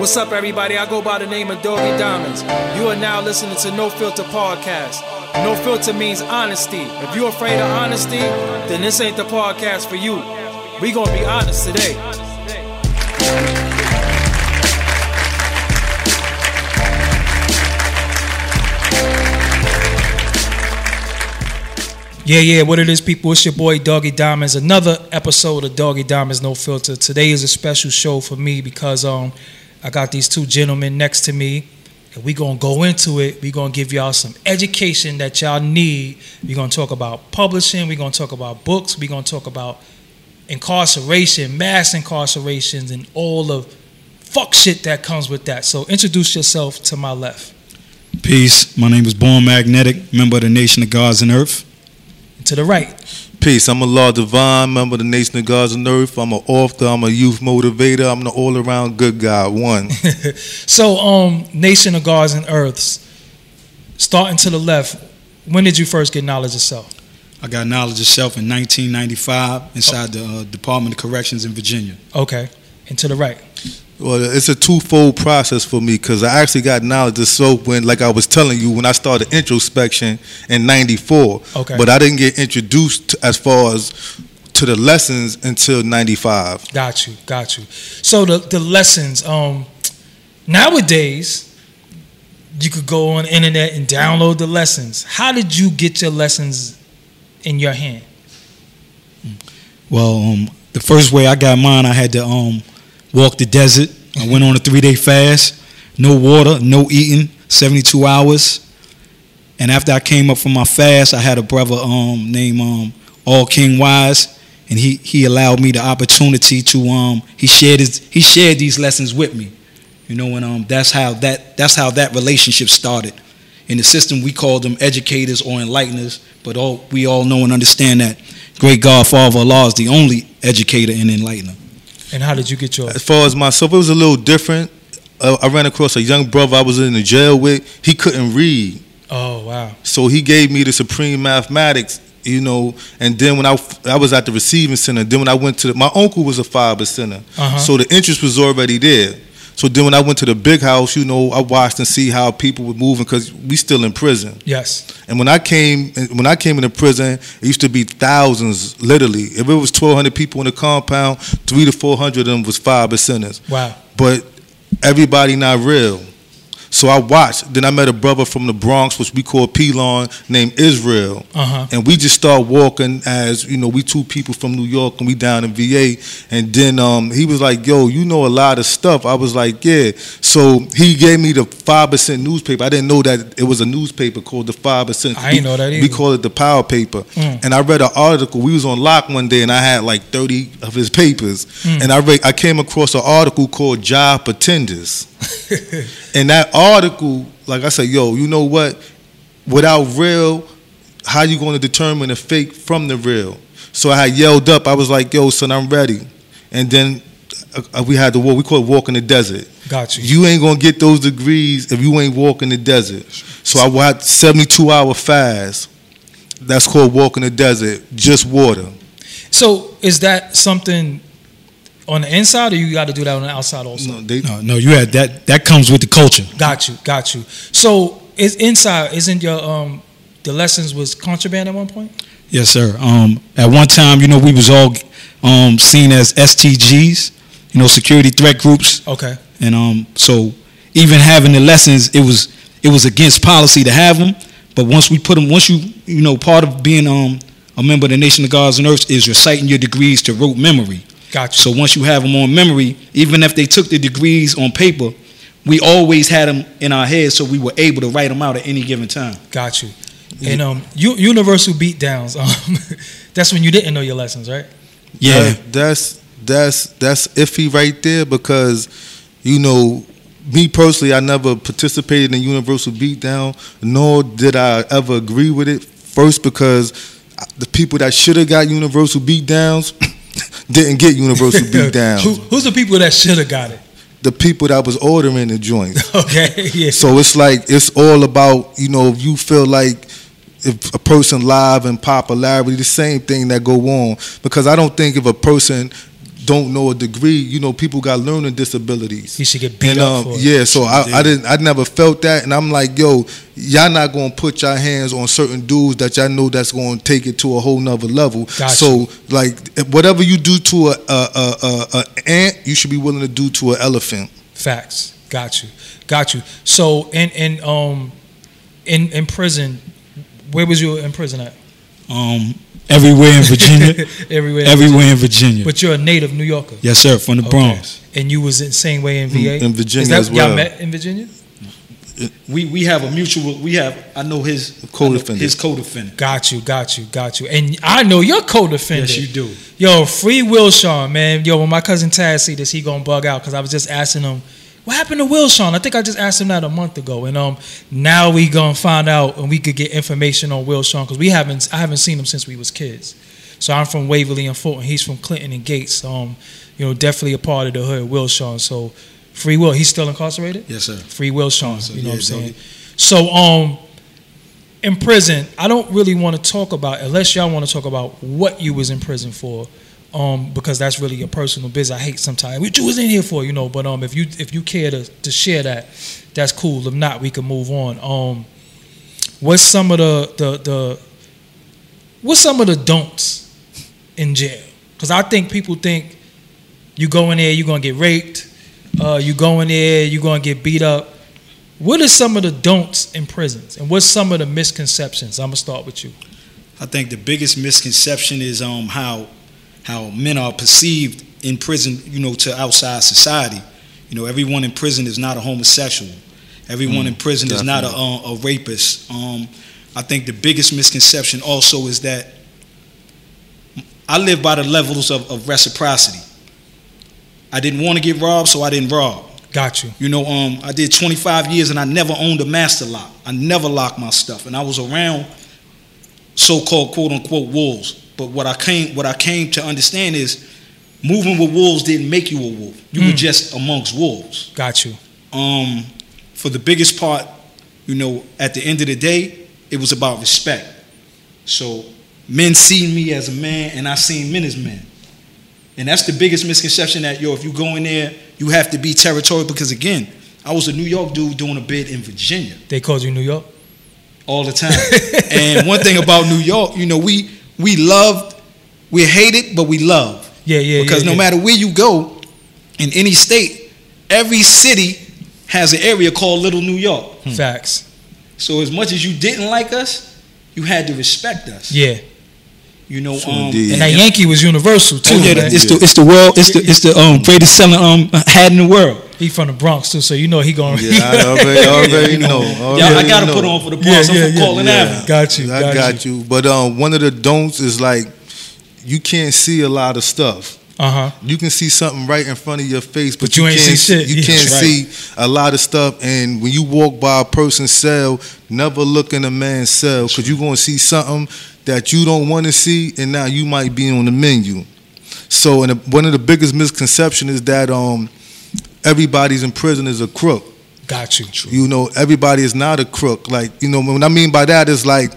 What's up, everybody? I go by the name of Doggy Diamonds. You are now listening to No Filter Podcast. No filter means honesty. If you're afraid of honesty, then this ain't the podcast for you. We gonna be honest today. Yeah, what it is, people, it's your boy Doggy Diamonds. Another episode of Doggy Diamonds No Filter. Today is a special show for me because I got these two gentlemen next to me, and we gonna go into it. We gonna give y'all some education that y'all need. We gonna talk about publishing. We gonna talk about books. We gonna talk about incarceration, mass incarcerations, and all the fuck shit that comes with that. So introduce yourself to my left. Peace. My name is Born Magnetic, member of the Nation of Gods and Earth. To the right. Peace. I'm a Law Divine, member of the Nation of Gods and Earth. I'm an author. I'm a youth motivator. I'm the all-around good guy. One. So, Nation of Gods and Earths, starting to the left, when did you first get knowledge of self? I got knowledge of self in 1995 inside the Department of Corrections in Virginia. Okay. And to the right. Well, it's a twofold process for me because I actually got knowledge of self when, like I was telling you, when I started introspection in 94. Okay. But I didn't get introduced as far as to the lessons until 95. Got you. So the lessons, nowadays, you could go on the internet and download the lessons. How did you get your lessons in your hand? Well, the first way I got mine, I had to walk the desert. I went on a 3-day fast, no water, no eating, 72 hours. And after I came up from my fast, I had a brother named All King Wise, and he allowed me the opportunity to he shared these lessons with me, you know, and that's how that relationship started. In the system, we called them educators or enlighteners, but we all know and understand that great God, Father Allah is the only educator and enlightener. And how did you get yours? As far as myself, it was a little different. I ran across a young brother I was in the jail with. He couldn't read. Oh, wow. So he gave me the supreme mathematics, you know, and then when I was at the receiving center, then when I went to my uncle was a fiber center. So the interest was already there. So then when I went to the big house, you know, I watched and see how people were moving because we still in prison. Yes. And when I came into prison, it used to be thousands, literally. If it was 1,200 people in the compound, 300 to 400 of them was fiber centers. Wow. But everybody not real. So I watched. Then I met a brother from the Bronx, which we call Pelon, named Israel. And we just started walking as, you know, we two people from New York and we down in VA. And then he was like, yo, you know a lot of stuff. I was like, yeah. So he gave me the 5% newspaper. I didn't know that it was a newspaper called the 5%. I didn't know that either. We call it the Power Paper. And I read an article. We was on lock one day and I had like 30 of his papers. And I came across an article called Job Pretenders. And that article, like I said, yo, you know what? Without real, how you going to determine the fake from the real? So I had yelled up. I was like, yo, son, I'm ready. And then we had to walk. We call it walk in the desert. Got you. You ain't going to get those degrees if you ain't walking the desert. So I had 72-hour fast. That's called walk in the desert, just water. So is that something on the inside, or you got to do that on the outside also? No, you had that comes with the culture. Got you. So is inside, isn't your the lessons was contraband at one point? Yes, sir. At one time, you know, we was all seen as STGs, you know, security threat groups. Okay. And so even having the lessons, it was against policy to have them. But once we put them, you know, part of being a member of the Nation of Gods and Earth is reciting your degrees to rote memory. Gotcha. So once you have them on memory, even if they took the degrees on paper, we always had them in our heads, so we were able to write them out at any given time. Got you. And universal beatdowns. That's when you didn't know your lessons, right? Yeah. That's iffy right there because, you know, me personally, I never participated in universal beatdown, nor did I ever agree with it. First, because the people that should have got universal beatdowns didn't get universal beatdowns. Who's the people that should have got it? The people that was ordering the joints. Okay, yeah. So it's like, it's all about, you know, if you feel like if a person live in popularity, the same thing that go on. Because I don't think if a person don't know a degree. You know, people got learning disabilities. He should get beat up for it. Yeah, so I never felt that, and I'm like, yo, y'all not gonna put your hands on certain dudes that y'all know that's gonna take it to a whole nother level. Gotcha. So like, whatever you do to a ant, you should be willing to do to an elephant. Facts. Got you. So in prison, where was you in prison at? Everywhere in Virginia. Everywhere in Virginia. But you're a native New Yorker. Yes, sir, from the Bronx. And you was in the same way in VA? In Virginia as well. Y'all met in Virginia? We have a mutual. I know his co-defendant. His co-defendant. Got you. And I know your co-defendant. Yes, you do. Yo, free Wilshon, man. Yo, when my cousin Taz see this, he gonna bug out because I was just asking him, what happened to Wilshon? I think I just asked him that a month ago, and now we gonna find out, and we could get information on Wilshon because I haven't seen him since we was kids. So I'm from Waverly and Fulton. He's from Clinton and Gates. Definitely a part of the hood, Wilshon. So free Will. He's still incarcerated? Yes, sir. Free Wilshon. You know what I'm saying? So in prison, I don't really want to talk about, unless y'all want to talk about what you was in prison for. Because that's really your personal business. I hate sometimes what you was in here for, But if you care to share that, that's cool. If not, we can move on. What's some of the don'ts in jail? Because I think people think you go in there, you're gonna get raped. You go in there, you're gonna get beat up. What are some of the don'ts in prisons, and what's some of the misconceptions? I'm gonna start with you. I think the biggest misconception is how men are perceived in prison, to outside society. Everyone in prison is not a homosexual. Everyone in prison definitely is not a rapist. I think the biggest misconception also is that I live by the levels of reciprocity. I didn't want to get robbed, so I didn't rob. Got you. I did 25 years and I never owned a master lock. I never locked my stuff, and I was around so-called quote-unquote wolves. But what I came to understand is moving with wolves didn't make you a wolf. You were just amongst wolves. Got you. For the biggest part, at the end of the day, it was about respect. So men seen me as a man, and I seen men as men. And that's the biggest misconception, that, if you go in there, you have to be territorial. Because, again, I was a New York dude doing a bid in Virginia. They called you New York? All the time. And one thing about New York, we loved, we hated, but we love. Yeah. Because no matter where you go, in any state, every city has an area called Little New York. Facts. So as much as you didn't like us, you had to respect us. Yeah. And that Yankee was universal too. It's the greatest selling hat in the world. He from the Bronx too, so he going. Yeah, I already know. I gotta put on for the Bronx. I'm from Cortland Avenue. Got you. I got you. But one of the don'ts is like, you can't see a lot of stuff. You can see something right in front of your face, but you ain't can't see shit. You can't see a lot of stuff. And when you walk by a person's cell, never look in a man's cell, because you're gonna see something that you don't want to see, and now you might be on the menu. So, one of the biggest misconceptions is that everybody's in prison is a crook. Got you. Everybody is not a crook. Like, what I mean by that is like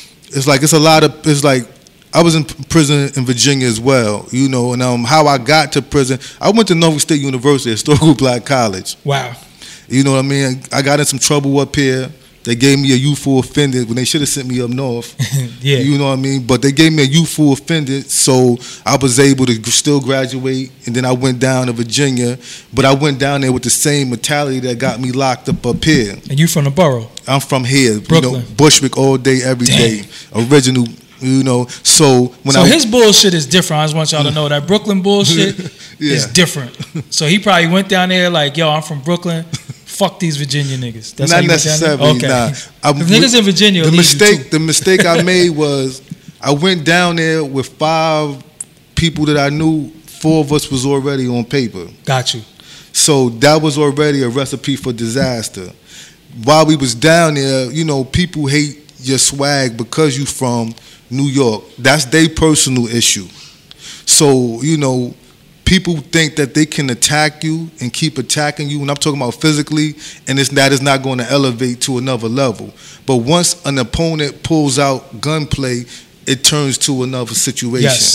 I was in prison in Virginia as well, and how I got to prison, I went to Norfolk State University, historical black college. Wow. You know what I mean? I got in some trouble up here. They gave me a youthful offender when they should have sent me up north. Yeah. You know what I mean? But they gave me a youthful offender, so I was able to still graduate, and then I went down to Virginia, but I went down there with the same mentality that got me locked up here. And you from the borough? I'm from here. Brooklyn. Bushwick all day, every day. Original, So his bullshit is different. I just want y'all to know that Brooklyn bullshit is different. So he probably went down there like, yo, I'm from Brooklyn. Fuck these Virginia niggas. That's not necessarily. Okay. Nah. Niggas in Virginia. The mistake I made was I went down there with 5 people that I knew. 4 of us was already on paper. Got you. So that was already a recipe for disaster. While we was down there, people hate your swag because you from New York. That's their personal issue. So, people think that they can attack you and keep attacking you, and I'm talking about physically, and that is not going to elevate to another level. But once an opponent pulls out gunplay, it turns to another situation. Yes.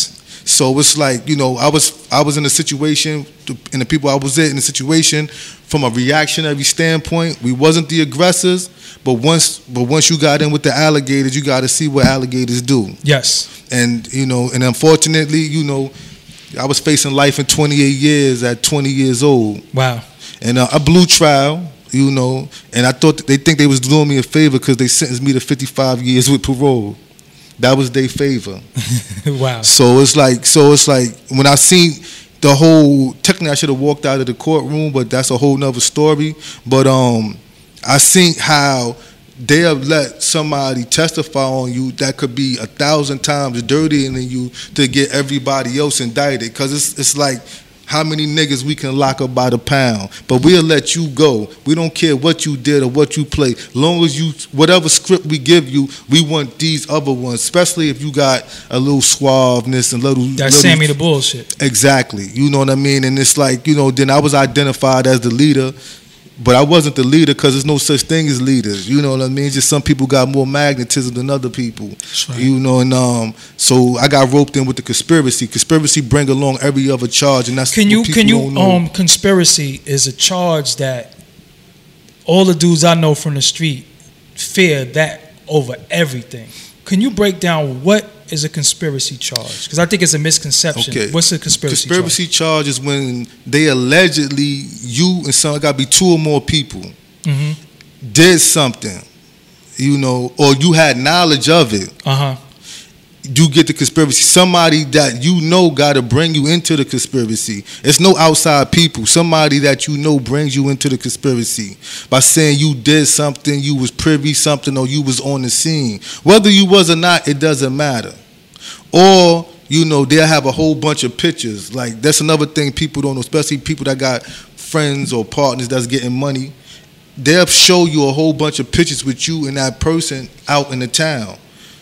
So it's like, you know, I was in a situation, and the people I was in a situation, from a reactionary standpoint, we wasn't the aggressors, but once you got in with the alligators, you got to see what alligators do. Yes. And, you know, and unfortunately, you know, I was facing life in 28 years at 20 years old. Wow. And I blew trial, you know, and I thought they think they was doing me a favor because they sentenced me to 55 years with parole. That was their favor. Wow. So it's like when I seen the whole, technically I should have walked out of the courtroom, but that's a whole nother story. But I seen how they have let somebody testify on you that could be 1,000 times dirtier than you to get everybody else indicted. Because it's like, how many niggas we can lock up by the pound, but we'll let you go. We don't care what you did or what you played. Long as you, whatever script we give you, we want these other ones, especially if you got a little suaveness and That's Sammy the bullshit. Exactly. You know what I mean? And it's like, you know, then I was identified as the leader, but I wasn't the leader because there's no such thing as leaders. You know what I mean? Just some people got more magnetism than other people. That's right. You know, and so I got roped in with the conspiracy. Conspiracy bring along every other charge, and that's what people don't know. Conspiracy is a charge that all the dudes I know from the street fear that over everything. Can you break down what is a conspiracy charge? Because I think it's a misconception. Okay. What's a conspiracy charge? Conspiracy charge is when they allegedly, you and some, got to be two or more people, did something, you know, or you had knowledge of it. You get the conspiracy. Somebody that you know got to bring you into the conspiracy. It's no outside people. Somebody that you know brings you into the conspiracy by saying you did something, you was privy something, or you was on the scene. Whether you was or not, it doesn't matter. Or, you know, they'll have a whole bunch of pictures. Like, that's another thing people don't know, especially people that got friends or partners that's getting money. They'll show you a whole bunch of pictures with you and that person out in the town.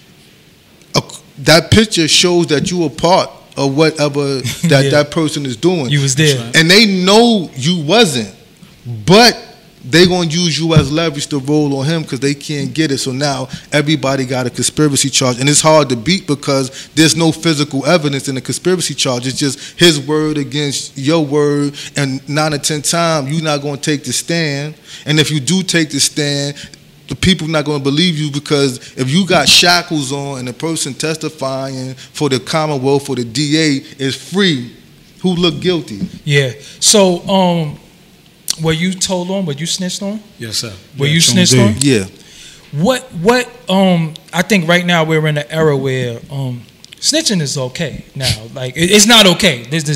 That picture shows that you were part of whatever that person is doing. You was there. And they know you wasn't. But they going to use you as leverage to roll on him because they can't get it. So now everybody got a conspiracy charge. And it's hard to beat because there's no physical evidence in the conspiracy charge. It's just his word against your word. And 9 or 10 times, you're not going to take the stand. And if you do take the stand, the people not going to believe you because if you got shackles on and the person testifying for the Commonwealth, for the DA, is free, who look guilty? Yeah. So, were you told on? Were you snitched on? Yes, sir. Were you snitched on? Yeah. What? I think right now we're in an era where snitching is okay now. Like it's not okay. Let's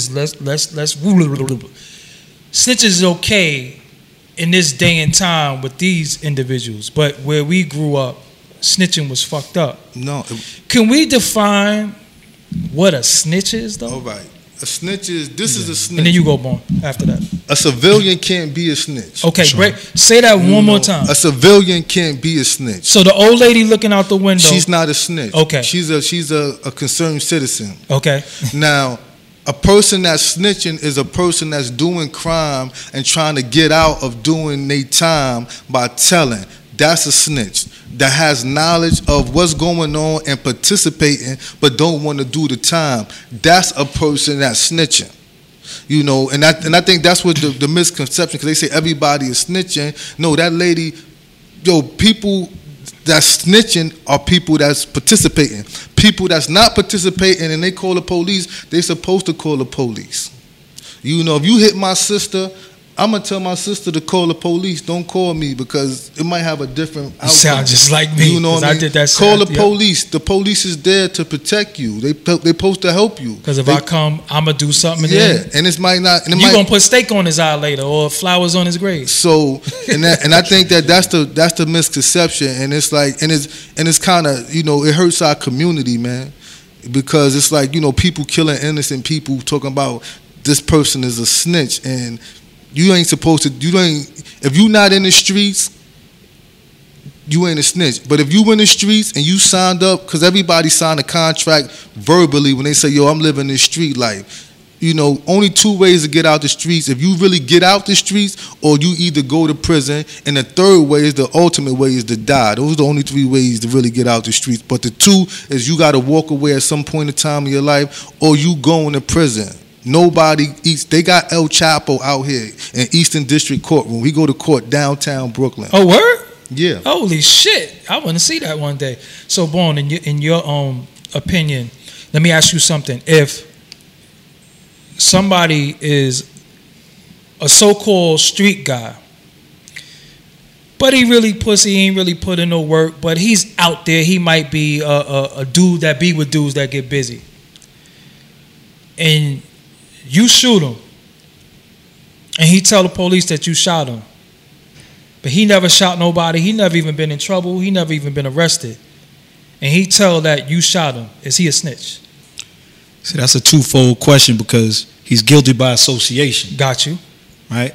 snitching is okay in this day and time with these individuals, but where we grew up, snitching was fucked up. No. Can we define what a snitch is, though? All right. A snitch is, this is a snitch. And then you go on after that. A civilian can't be a snitch. Okay, sure. Say that one more time. A civilian can't be a snitch. So the old lady looking out the window. She's not a snitch. Okay. She's a concerned citizen. Okay. Now, a person that's snitching is a person that's doing crime and trying to get out of doing their time by telling. That's a snitch that has knowledge of what's going on and participating but don't want to do the time. That's a person that's snitching. You know, and I think that's what the misconception, because they say everybody is snitching. No, that lady, people that's snitching are people that's participating. People that's not participating and they call the police, they supposed to call the police. You know, if you hit my sister, I'm going to tell my sister to call the police. Don't call me because it might have a different outcome. You sound just like me. You know what I mean? I did that. Call the police. The police is there to protect you. They supposed to help you. Because if I come, I'm going to do something. Yeah, and it might not. And you're going to put steak on his eye later or flowers on his grave. So, and I think that's the misconception. And it's like, and it's kind of, you know, it hurts our community, man. Because it's like, you know, people killing innocent people, talking about this person is a snitch, and you ain't supposed to. If you not in the streets, you ain't a snitch. But if you in the streets and you signed up, because everybody signed a contract verbally when they say, "Yo, I'm living this street life." you know, only two ways to get out the streets. If you really get out the streets, or you either go to prison, and the third way is the ultimate way is to die. Those are the only three ways to really get out the streets. But the two is you got to walk away at some point in time in your life, or you going to prison. Nobody eats. They got El Chapo out here in Eastern District Courtroom. We go to court downtown Brooklyn. Oh, word? Yeah. Holy shit! I want to see that one day. So, Born, in your opinion, let me ask you something. If somebody is a so-called street guy, but he really pussy, he ain't really put in no work, but he's out there, he might be a dude that be with dudes that get busy, and you shoot him, and he tell the police that you shot him, but he never shot nobody, he never even been in trouble, he never even been arrested, and he tell that you shot him, is he a snitch? See, that's a twofold question because he's guilty by association. Got you. Right?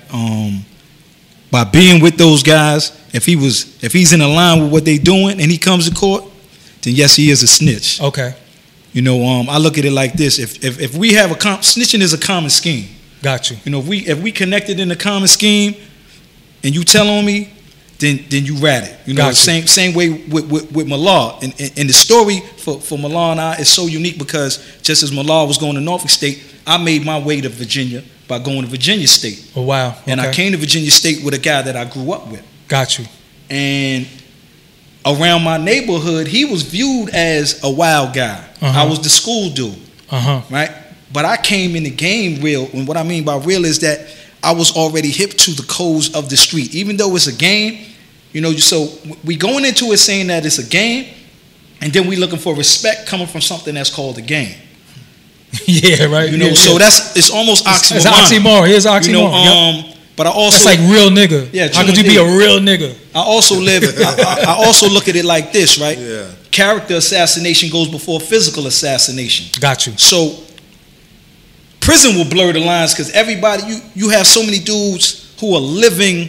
By being with those guys, if he's in line with what they doing and he comes to court, then yes, he is a snitch. Okay. You know, I look at it like this: if we have snitching is a common scheme. Got you. You know, if we connected in a common scheme, and you tell on me, then you rat it. You know, same way with Malal. And the story for Malal and I is so unique because just as Malal was going to Norfolk State, I made my way to Virginia by going to Virginia State. Oh, wow. Okay. And I came to Virginia State with a guy that I grew up with. Got you. And around my neighborhood, he was viewed as a wild guy. I was the school dude. Right? But I came in the game real, and what I mean by real is that I was already hip to the codes of the street. Even though it's a game, you know, so we going into it saying that it's a game, and then we looking for respect coming from something that's called a game. Yeah, right. You know, yeah, so it's almost oxymoron. It's oxymoron. Here's oxymoron. You know, but I also that's like real nigga. Yeah, how could you be a real nigga? I also I also look at it like this, right? Yeah. Character assassination goes before physical assassination. Got you. So prison will blur the lines because everybody you have so many dudes who are living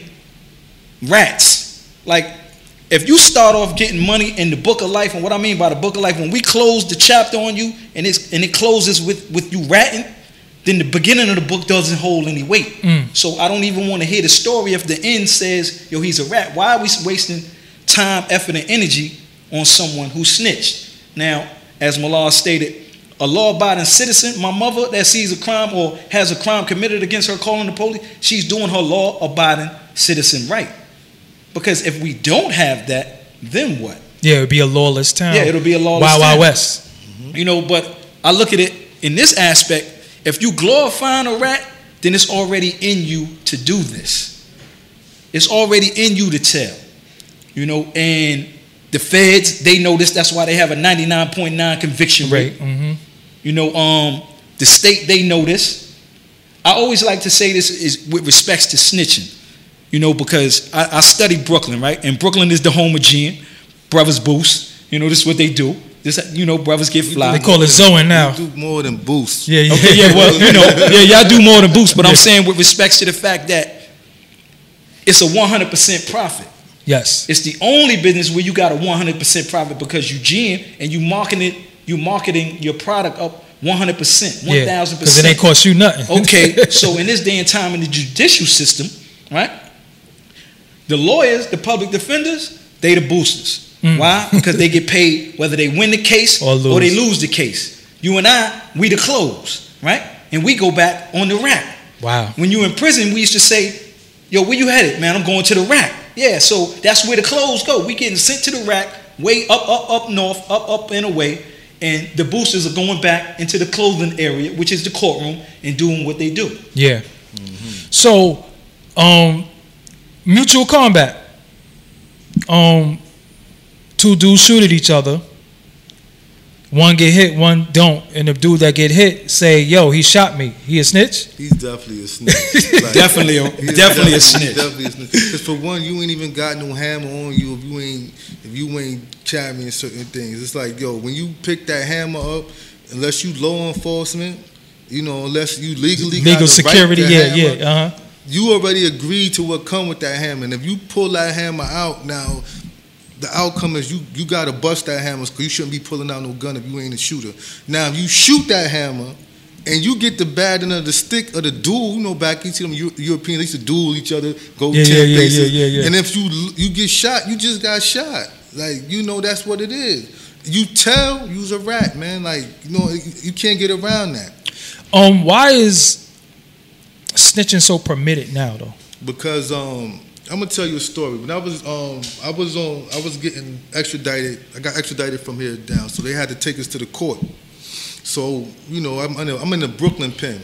rats. Like if you start off getting money in the book of life, and what I mean by the book of life, when we close the chapter on you and it closes with you ratting, then the beginning of the book doesn't hold any weight. So I don't even want to hear the story if the end says, yo, he's a rat. Why are we wasting time, effort, and energy on someone who snitched? Now, as Malal stated, a law-abiding citizen, my mother that sees a crime or has a crime committed against her calling the police, she's doing her law-abiding citizen right. Because if we don't have that, then what? Yeah, it would be a lawless town. Yeah, it'll be a lawless town. Wild West. You know, but I look at it in this aspect. If you glorifying a rat, then it's already in you to do this. It's already in you to tell. You know, and the feds, they know this. That's why they have a 99.9 conviction rate. You know, the state, they know this. I always like to say this is with respects to snitching. You know, because I studied Brooklyn, right? And Brooklyn is the home of Gene. Brothers boost. You know, this is what they do. This, you know, brothers get fly. They call it Zoing now. You do more than boost. Yeah, yeah. Okay, yeah, well, you know, yeah, y'all do more than boost, but I'm saying with respects to the fact that it's a 100% profit. Yes. It's the only business where you got a 100% profit because you GM and you marketing your product up 100%, 1,000%. Because it ain't cost you nothing. Okay, so in this day and time in the judicial system, right? The lawyers, the public defenders, they the boosters. Why? Because they get paid whether they win the case or they lose the case. You and I, we the close, right? And we go back on the rack. Wow. When you in prison, we used to say, yo, where you headed, man? I'm going to the rack. Yeah, so that's where the clothes go. We getting sent to the rack, way up north, up and away. And the boosters are going back into the clothing area, which is the courtroom, and doing what they do. Yeah. So, mutual combat. Two dudes shoot at each other. One get hit, one don't. And the dude that get hit say, yo, he shot me. He a snitch? He's definitely a snitch. Like, definitely a snitch. Definitely a snitch. Because for one, you ain't even got no hammer on you if you ain't championing certain things. It's like, yo, when you pick that hammer up, unless you law enforcement, you know, unless you legally got the security, right to hammer, you already agreed to what come with that hammer. And if you pull that hammer out now, the outcome is you got to bust that hammer because you shouldn't be pulling out no gun if you ain't a shooter. Now, if you shoot that hammer, and you get the bad end of the stick of the duel. You know, back you see them Europeans, they used to duel each other, go 10 paces. Yeah. And if you get shot, you just got shot. Like, you know, that's what it is. You tell, you's a rat, man. Like, you know, you can't get around that. Why is snitching so permitted now, though? Because I'm gonna tell you a story. When I was getting extradited. I got extradited from here down, so they had to take us to the court. So, you know, I'm in the Brooklyn pen.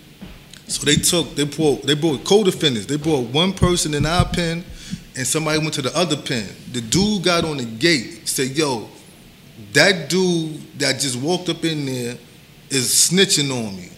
So they brought co-defendants. They brought one person in our pen, and somebody went to the other pen. The dude got on the gate, said, "Yo, that dude that just walked up in there is snitching on me."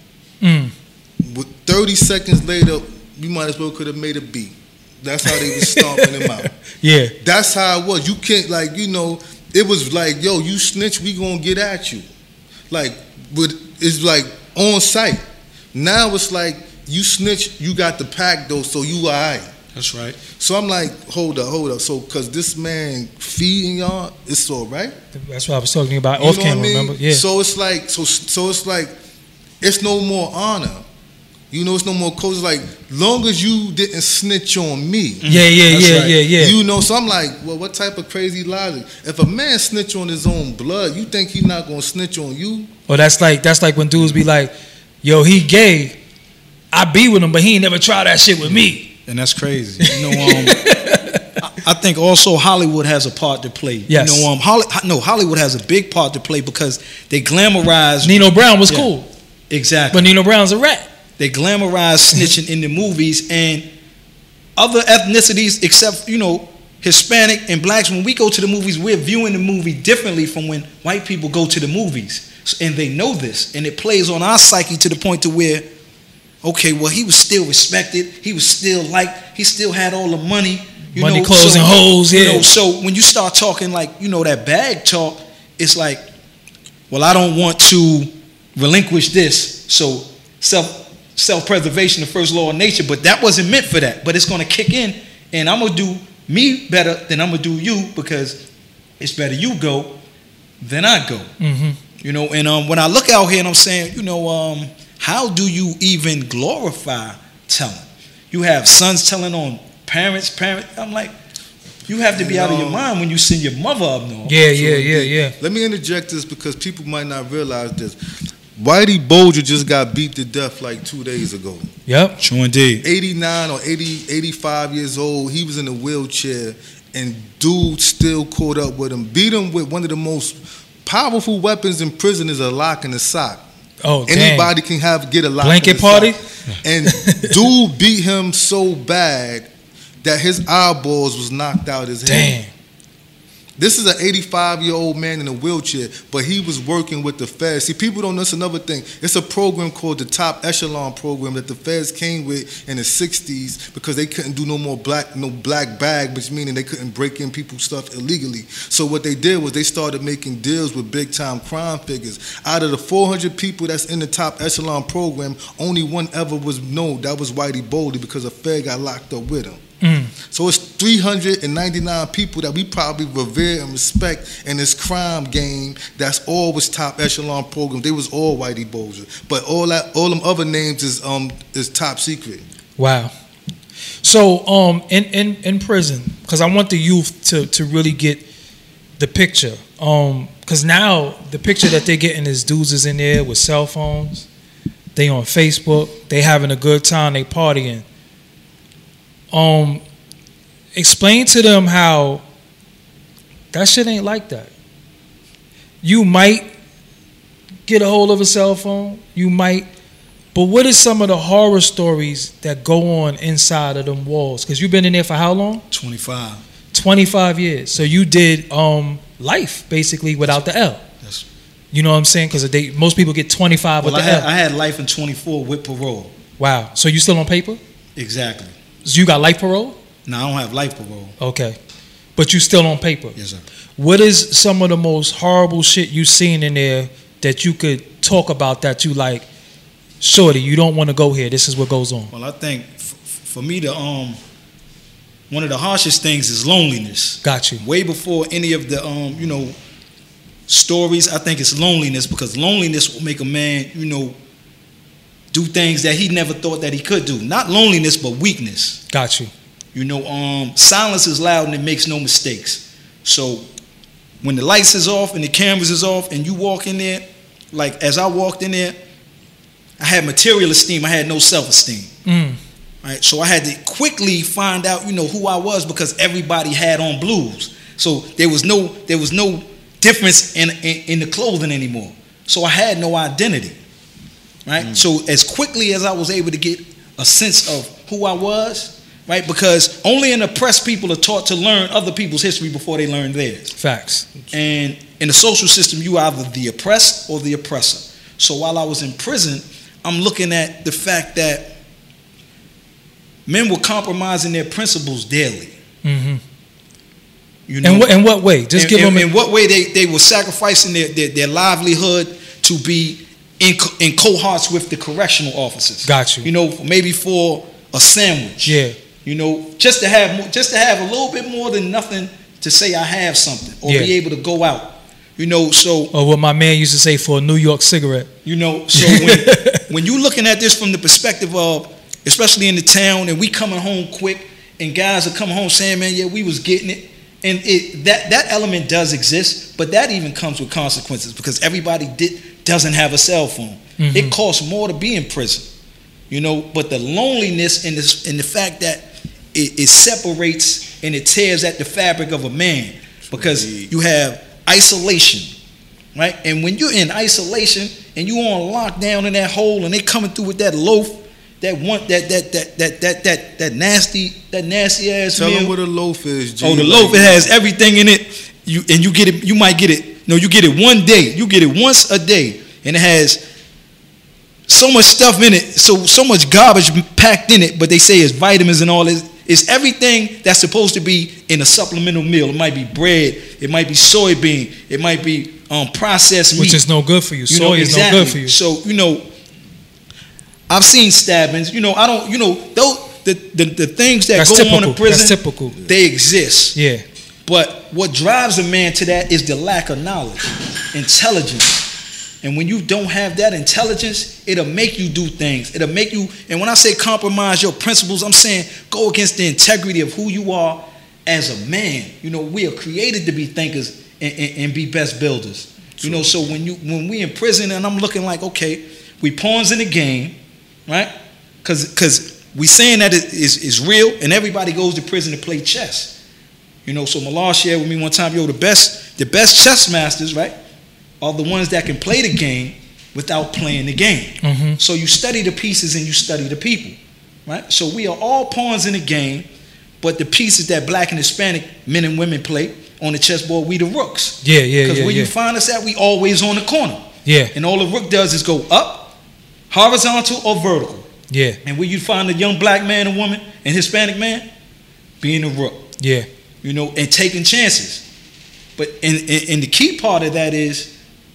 With 30 seconds later, you might as well could have made a beat. That's how they was stomping him out. Yeah. That's how it was. You can't, like, you know, it was like, yo, you snitch, we gonna get at you. Like, but it's like on site. Now it's like, you snitch, you got the pack though, so you all right. That's right. So I'm like, hold up. So, because this man feeding y'all, it's all right. That's what I was talking about You off know what camera, I mean? remember? Yeah. So it's like, so it's like, it's no more honor. You know, it's no more cause. Like, long as you didn't snitch on me. Yeah. You know, so I'm like, well, what type of crazy logic? If a man snitch on his own blood, you think he not gonna snitch on you? Or that's like when dudes be like, yo, he gay. I be with him, but he ain't never tried that shit with me. And that's crazy. You know, I think also Hollywood has a part to play. Yes. You know, Hollywood has a big part to play because they glamorize. Nino Brown was cool. Exactly. But Nino Brown's a rat. They glamorize snitching in the movies, and other ethnicities except, you know, Hispanic and blacks, when we go to the movies, we're viewing the movie differently from when white people go to the movies. And they know this, and it plays on our psyche to the point to where, okay, well, he was still respected. He was still liked. He still had all the money. Money, clothes, and hoes, yeah. You know, so when you start talking like, you know, that bag talk, it's like, well, I don't want to relinquish this. So self-preservation, the first law of nature, but that wasn't meant for that. But it's going to kick in, and I'm going to do me better than I'm going to do you, because it's better you go than I go. Mm-hmm. You know, and when I look out here and I'm saying, you know, how do you even glorify telling? You have sons telling on parents. I'm like, you have to be out of your mind when you send your mother up north. Yeah. Let me interject this because people might not realize this. Whitey Bulger just got beat to death like 2 days ago. Yep. True indeed. 89 or 85 years old. He was in a wheelchair, and dude still caught up with him. Beat him with one of the most powerful weapons in prison is a lock and a sock. Oh, anybody can get a lock blanket and a party. Sock. And dude beat him so bad that his eyeballs was knocked out his head. Damn. This is an 85-year-old man in a wheelchair, but he was working with the feds. See, people don't know, that's another thing. It's a program called the Top Echelon Program that the feds came with in the 60s because they couldn't do no black bag, which meaning they couldn't break in people's stuff illegally. So what they did was they started making deals with big-time crime figures. Out of the 400 people that's in the Top Echelon Program, only one ever was known. That was Whitey Bulger, because a fed got locked up with him. So it's 399 people that we probably revere and respect in this crime game. That's all was Top Echelon Program. They was all Whitey Bulger, but all them other names is top secret. Wow. So in prison, because I want the youth to really get the picture. Because now the picture that they're getting is dudes is in there with cell phones. They on Facebook. They having a good time. They partying. Explain to them how that shit ain't like that. You might get a hold of a cell phone, but what is some of the horror stories that go on inside of them walls? Because you've been in there for how long? 25 years. So you did life basically without the L. You know what I'm saying? Because most people get 25 with the L. I had life in 24 with parole. Wow. So you still on paper? Exactly. So you got life parole? No, I don't have life parole. Okay. But you still on paper? Yes, sir. What is some of the most horrible shit you seen in there that you could talk about that you like, shorty, you don't want to go here, this is what goes on? Well, I think for me, one of the harshest things is loneliness. Got you. Way before any of the, stories, I think it's loneliness, because loneliness will make a man, do things that he never thought that he could do. Not loneliness, but weakness. Got you. You know, silence is loud and it makes no mistakes. So when the lights is off and the cameras is off and you walk in there, like as I walked in there, I had material esteem. I had no self-esteem. Right? So I had to quickly find out, you know, who I was because everybody had on blues. So there was no difference in the clothing anymore. So I had no identity. Right? So as quickly as I was able to get a sense of who I was, right? Because only an oppressed people are taught to learn other people's history before they learn theirs. Facts. And in the social system, you are either the oppressed or the oppressor. So while I was in prison, I'm looking at the fact that men were compromising their principles daily. Mm-hmm. You know, in what way? Just give them. In what way they were sacrificing their livelihood to be in cohorts with the correctional officers. Got you. You know, maybe for a sandwich. Yeah. You know, just to have a little bit more than nothing to say I have something or be able to go out. You know, so. Or what my man used to say for a New York cigarette. You know, so when you're looking at this from the perspective of, especially in the town, and we coming home quick, and guys are coming home saying, man, yeah, we was getting it. And that element does exist, but that even comes with consequences because everybody doesn't have a cell phone. Mm-hmm. It costs more to be in prison, you know. But the loneliness and the fact that it separates and it tears at the fabric of a man because you have isolation, right? And when you're in isolation and you on lockdown in that hole and they coming through with that loaf, that nasty ass Tell meal. them what a loaf is, G. Oh, the loaf, it has everything in it. You get it, you might get it. No, you get it one day. You get it once a day. And it has so much stuff in it, so much garbage packed in it, but they say it's vitamins and all this. It's everything that's supposed to be in a supplemental meal. It might be bread, it might be soybean, it might be processed meat. Which is no good for you. Soy is no good for you. So, you know, I've seen stabbings. You know, I don't. You know, the things that that's go typical. on in prison. That's typical. They exist. Yeah. But what drives a man to that is the lack of knowledge, intelligence, and when you don't have that intelligence, it'll make you do things. It'll make you. And when I say compromise your principles, I'm saying go against the integrity of who you are as a man. You know, we are created to be thinkers and be best builders. You know, so when we in prison and I'm looking like, okay, we pawns in the game. Right? Because we saying that it is real, and everybody goes to prison to play chess. You know, so Malal shared with me one time, yo, the best chess masters, right, are the ones that can play the game without playing the game. Mm-hmm. So you study the pieces and you study the people, right? So we are all pawns in the game, but the pieces that black and Hispanic men and women play on the chessboard, we the rooks. Yeah. Because where you find us at, we always on the corner. Yeah. And all the rook does is go up, horizontal or vertical. Yeah. And where you find a young black man and woman and Hispanic man, being a rook. Yeah. You know, and taking chances. But and the key part of that is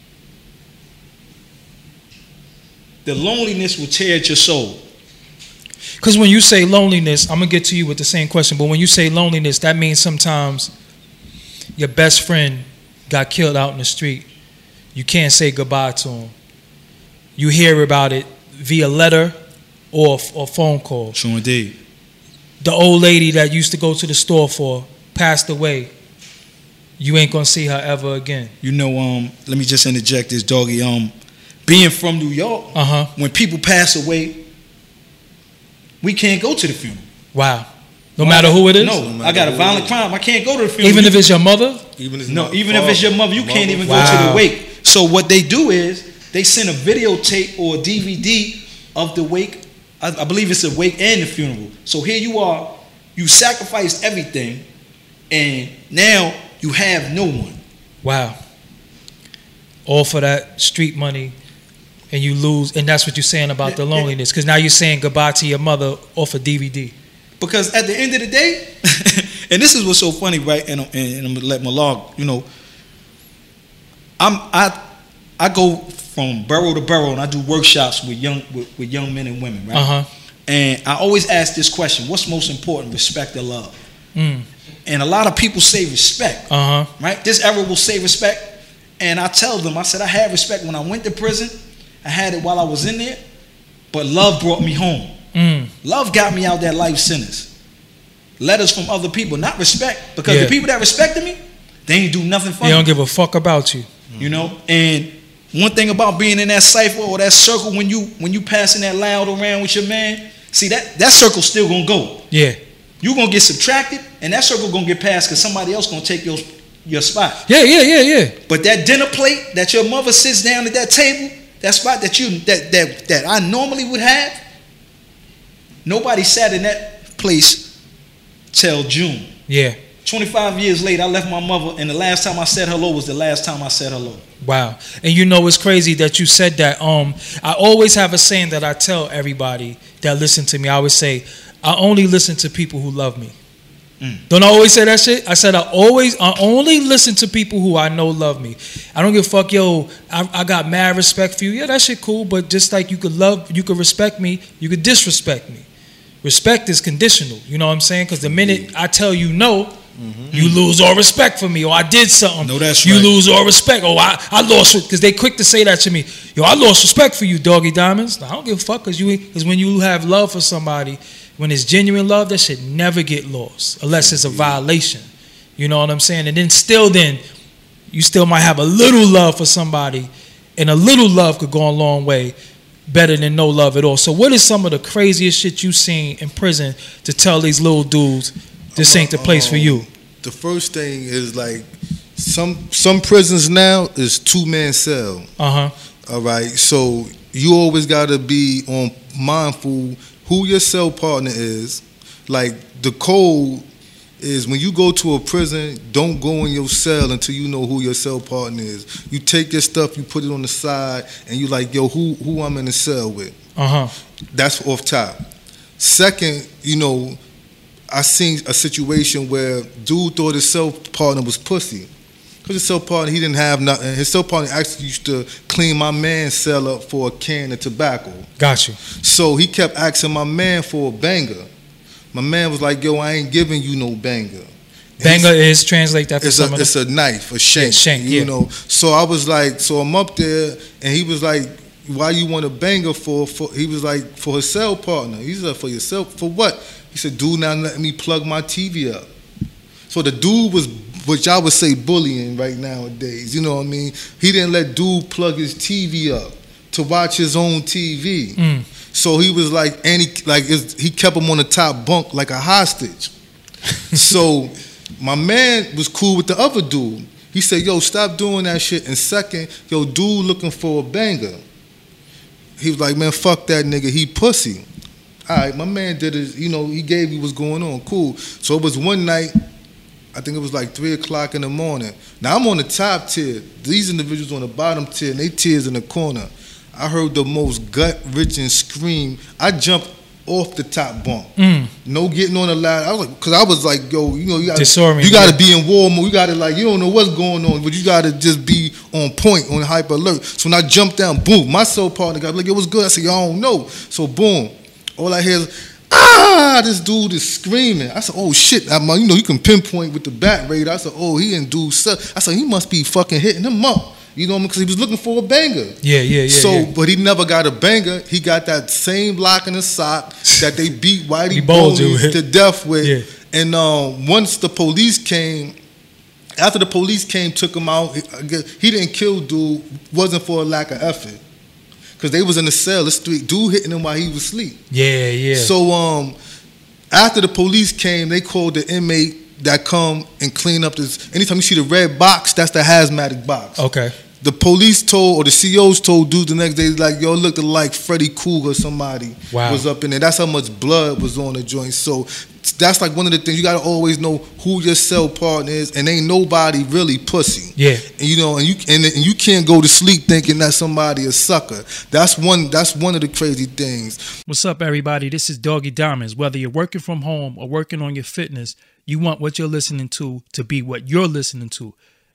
the loneliness will tear at your soul. Because when you say loneliness, I'm going to get to you with the same question, but when you say loneliness, that means sometimes your best friend got killed out in the street. You can't say goodbye to him. You hear about it via letter or phone call. True indeed. The old lady that used to go to the store for passed away. You ain't gonna see her ever again. You know, let me just interject this, doggy. Being from New York, when people pass away, we can't go to the funeral. Wow. No matter who it is? No, I got a violent crime. I can't go to the funeral. Even if it's your mother? Even if it's your mother, you can't even go to the wake. So what they do is they send a videotape or a DVD of the wake. I believe it's a wake and the funeral. So here you are, you sacrificed everything, and now you have no one. Wow. All for that street money, and you lose, and that's what you're saying about the loneliness, because now you're saying goodbye to your mother off a DVD. Because at the end of the day, and this is what's so funny, right? And I'm gonna let Malal, you know, I go from borough to borough and I do workshops with young men and women, right? And I always ask this question: what's most important, respect or love? And a lot of people say respect, right? This era will say respect, and I tell them, I said I had respect when I went to prison, I had it while I was in there, but love brought me home. Love got me out that life sentence. Letters from other people, not respect, because the people that respected me, they ain't do nothing for me. They don't give a fuck about you. You know, and one thing about being in that cipher or that circle when you passing that loud around with your man, see that circle still gonna go. Yeah. You gonna get subtracted, and that circle gonna get passed because somebody else gonna take your spot. Yeah. But that dinner plate that your mother sits down at that table, that spot that I normally would have, nobody sat in that place till June. Yeah. 25 years later, I left my mother, and the last time I said hello was the last time I said hello. Wow. And you know, it's crazy that you said that. I always have a saying that I tell everybody that listen to me. I always say, I only listen to people who love me. Don't I always say that shit? I said I only listen to people who I know love me. I don't give a fuck, yo, I got mad respect for you. Yeah, that shit cool, but just like you could respect me, you could disrespect me. Respect is conditional, you know what I'm saying? Because the minute I tell you no, you lose all respect for me, or I did something. No, that's you right. lose all respect. Oh, I lost, because they quick to say that to me. Yo, I lost respect for you, Doggy Diamonds. I don't give a fuck, because when you have love for somebody, when it's genuine love, that shit never get lost unless it's a violation. You know what I'm saying? And then you still might have a little love for somebody, and a little love could go a long way, better than no love at all. So what is some of the craziest shit you seen in prison to tell these little dudes this ain't the place for you? The first thing is like some prisons now is 2-man cell. All right, so you always gotta be on mindful who your cell partner is. Like the code is when you go to a prison, don't go in your cell until you know who your cell partner is. You take your stuff, you put it on the side, and you like, yo, who I'm in the cell with. That's off top. Second, you know, I seen a situation where dude thought his cell partner was pussy. Because his cell partner, he didn't have nothing. His cell partner actually used to clean my man's cell up for a can of tobacco. Got you. So he kept asking my man for a banger. My man was like, yo, I ain't giving you no banger. Banger is, translate that for some of them. It's a knife, a shank. You know. So I was like, so I'm up there, and he was like, why you want a banger for? He was like, for his cell partner. He said, for yourself, for what? He said, dude, now let me plug my TV up. So the dude was, which I would say bullying right nowadays, you know what I mean? He didn't let dude plug his TV up to watch his own TV. So he was like, and he kept him on the top bunk like a hostage. So my man was cool with the other dude. He said, yo, stop doing that shit. And second, yo, dude looking for a banger. He was like, man, fuck that nigga, he pussy. All right, my man did his, you know, he gave me what's going on, cool. So it was one night, I think it was like 3 o'clock in the morning. Now I'm on the top tier. These individuals on the bottom tier, and they tears in the corner. I heard the most gut-wrenching scream. I jumped off the top bunk. No getting on the ladder. I was like, yo, you know, you gotta be in war mode. You gotta, like, you don't know what's going on, but you gotta just be on point, on hyper alert. So when I jumped down, boom, my soul partner got like, it was good. I said, yo, I don't know. So boom, all I hear is, this dude is screaming. I said, oh shit. You know, you can pinpoint with the bat radar. I said, oh, he didn't do stuff. I said, he must be fucking hitting him up. You know what I mean? Because he was looking for a banger. Yeah. But he never got a banger. He got that same lock in his sock that they beat Whitey Bulger to death with. Yeah. And once the police came, after the police came, took him out, he didn't kill dude, wasn't for a lack of effort. Because they was in the cell, the street, dude hitting him while he was asleep. Yeah. So after the police came, they called the inmate that come and clean up this. Anytime you see the red box, that's the hazmatic box. Okay. The police told, or the COs told dudes the next day, like, yo, it looked like Freddy Krueger or somebody was up in there. That's how much blood was on the joint. So that's like one of the things. You got to always know who your cell partner is, and ain't nobody really pussy. Yeah. And, you know, and you can't go to sleep thinking that somebody a sucker. That's one of the crazy things. What's up, everybody? This is Doggy Diamonds. Whether you're working from home or working on your fitness, you want what you're listening to be what you're listening to.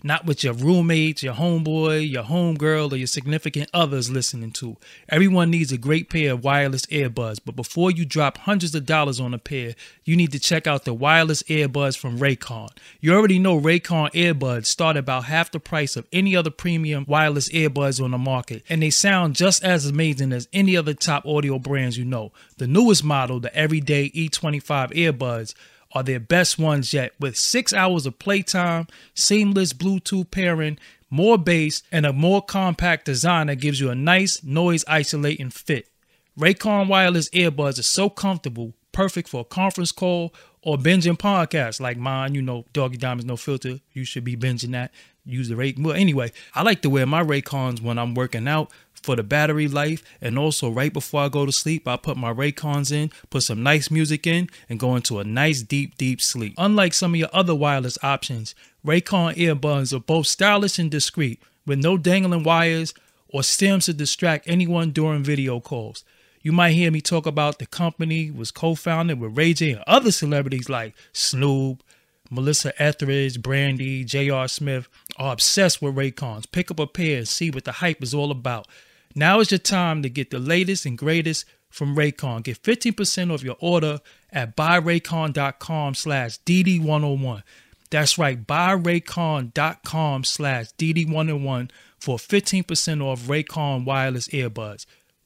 not what your roommates, your homeboy, your homegirl, or your significant others listening to. Everyone needs a great pair of wireless earbuds, but before you drop hundreds of dollars on a pair, you need to check out the wireless earbuds from Raycon. You already know Raycon earbuds start about half the price of any other premium wireless earbuds on the market, and they sound just as amazing as any other top audio brands you know. The newest model, the Everyday E25 earbuds, are their best ones yet, with 6 hours of playtime, seamless Bluetooth pairing, more bass, and a more compact design that gives you a nice noise isolating fit. Raycon wireless earbuds are so comfortable, perfect for a conference call or binging podcasts like mine, you know, Doggy Diamonds No Filter. You should be binging that. Use the Raycon. Well, anyway, I like to wear my Raycons when I'm working out for the battery life, and also right before I go to sleep, I put my Raycons in, put some nice music in, and go into a nice deep sleep. Unlike some of your other wireless options, Raycon earbuds are both stylish and discreet, with no dangling wires or stems to distract anyone during video calls. You might hear me talk about the company was co-founded with Ray J and other celebrities like Snoop, Melissa Etheridge, Brandy, J.R. Smith are obsessed with Raycons. Pick up a pair and see what the hype is all about. Now is your time to get the latest and greatest from Raycon. Get 15% off your order at buyraycon.com/DD101. That's right, buyraycon.com/DD101 for 15% off Raycon wireless earbuds.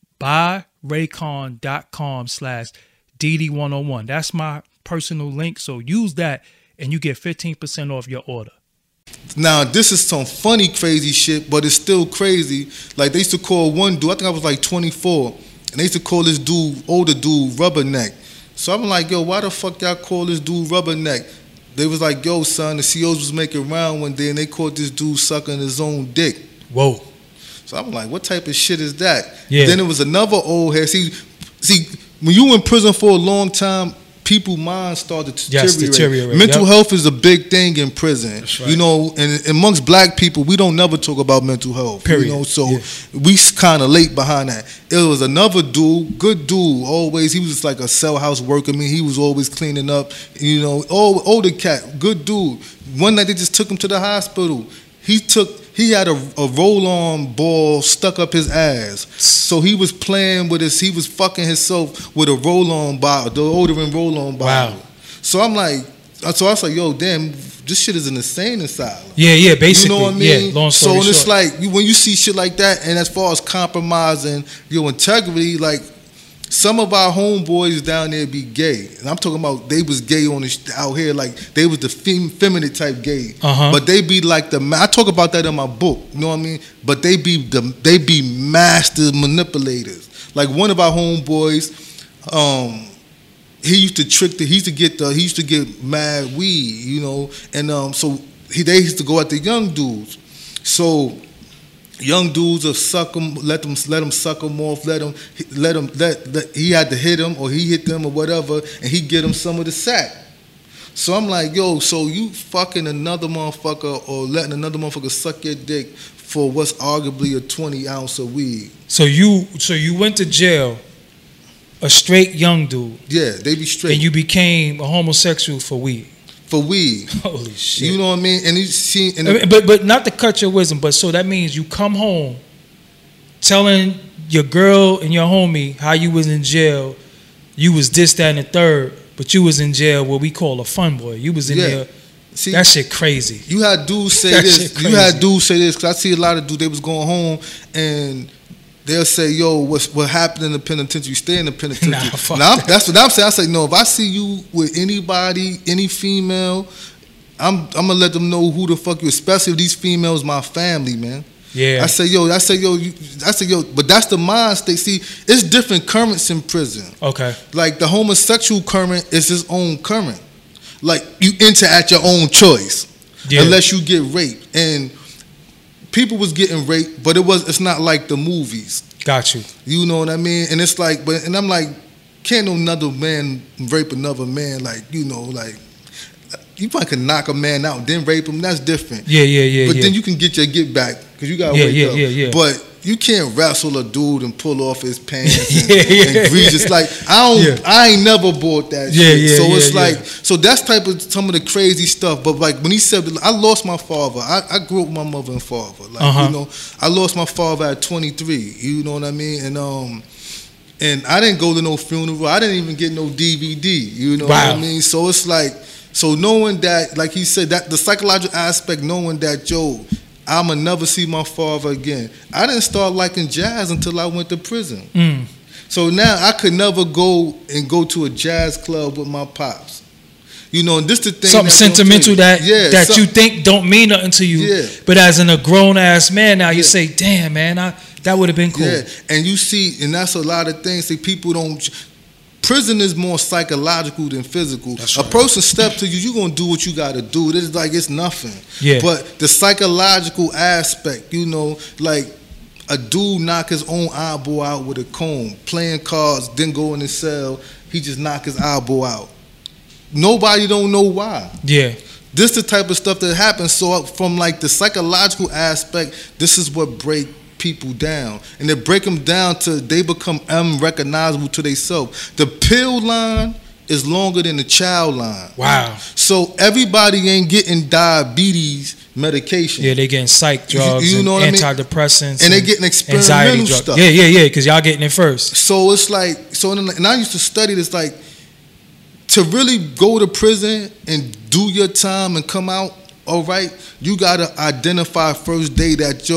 buyraycon.com/DD101. That's my personal link, so use that and you get 15% off your order. Now, this is some funny, crazy shit, but it's still crazy. Like, they used to call one dude, I think I was like 24, and they used to call this dude, older dude, Rubberneck. So I'm like, yo, why the fuck y'all call this dude Rubberneck? They was like, yo, son, the CEOs was making round one day, and they caught this dude sucking his own dick. Whoa. So I'm like, what type of shit is that? Yeah. Then there was another old head. See, when you in prison for a long time, people's minds start to deteriorate. Mental health is a big thing in prison. That's right. You know, and amongst black people, we don't never talk about mental health. Period. You know, so we kind of late behind that. It was another dude, good dude, always. He was just like a cell house worker. I mean, he was always cleaning up. You know, older cat, good dude. One night they just took him to the hospital. He had a roll-on ball stuck up his ass. So he was playing with he was fucking himself with a roll-on bottle, the odorant roll-on bottle. Wow. So I'm like, I was like, yo, damn, this shit is an insane asylum. Yeah, basically. You know what I mean? Yeah, long story so it's short. like, when you see shit like that, and as far as compromising your integrity, like, some of our homeboys down there be gay, and I'm talking about they was gay out here, like they was the feminine type gay, but they be like I talk about that in my book, you know what I mean? But they be master manipulators. Like one of our homeboys, he used to he used to get mad weed, you know, and so they used to go at the young dudes, so. Young dudes will suck them, let them suck them off, he had to hit them or he hit them or whatever, and he get them some of the sack. So I'm like, yo, so you fucking another motherfucker or letting another motherfucker suck your dick for what's arguably a 20 ounce of weed. So you went to jail, a straight young dude. Yeah, they be straight. And you became a homosexual for weed. For weed. Holy shit. You know what I mean? And you see, but not to cut your wisdom, but so that means you come home telling your girl and your homie how you was in jail, you was this, that, and the third, but you was in jail what we call a fun boy. You was in there. See, that shit crazy. You had dudes say this. You had dudes say this, because I see a lot of dudes, they was going home and they'll say, yo, what happened in the penitentiary, stay in the penitentiary. That's what I'm saying. I say, no, if I see you with anybody, any female, I'm going to let them know who the fuck you, especially if these females my family, man. Yeah. I say, yo, but that's the mind state. See, it's different currents in prison. Okay. Like the homosexual current is his own current. Like you enter at your own choice, unless you get raped. And people was getting raped, but it's not like the movies. Got you. You know what I mean? And it's like, and I'm like, can't no another man rape another man, like, you know, like, you probably can knock a man out and then rape him. That's different. Yeah. But then you can get your get back because you got to wake up. Yeah. But you can't wrestle a dude and pull off his pants and egregious. Like I ain't never bought that shit. So it's like so that's type of some of the crazy stuff. But like when he said, I lost my father. I grew up with my mother and father. Like you know, I lost my father at 23. You know what I mean? And I didn't go to no funeral. I didn't even get no DVD. You know what I mean? So it's like, so knowing that, like he said, that the psychological aspect, knowing that, I'ma never see my father again. I didn't start liking jazz until I went to prison. So now I could never go to a jazz club with my pops. You know, and this the thing. Something sentimental that you think don't mean nothing to you. Yeah. But as a grown ass man now, you say, damn man, that would have been cool. Yeah, and you see, and that's a lot of things that people don't. Prison is more psychological than physical. That's right. A person step to you, you're gonna do what you gotta do. It's like it's nothing. Yeah. But the psychological aspect, you know, like a dude knock his own eyeball out with a comb, playing cards, then go in his cell, he just knock his eyeball out. Nobody don't know why. Yeah. This the type of stuff that happens. So from like the psychological aspect, this is what break people down, and they break them down to they become unrecognizable to themselves. The pill line is longer than the child line. Wow. So everybody ain't getting diabetes medication. Yeah, they getting psych drugs, you know, and antidepressants, and they getting experimental stuff. Yeah, because y'all getting it first. So it's like, and I used to study this, like, to really go to prison and do your time and come out all right, you gotta identify first day that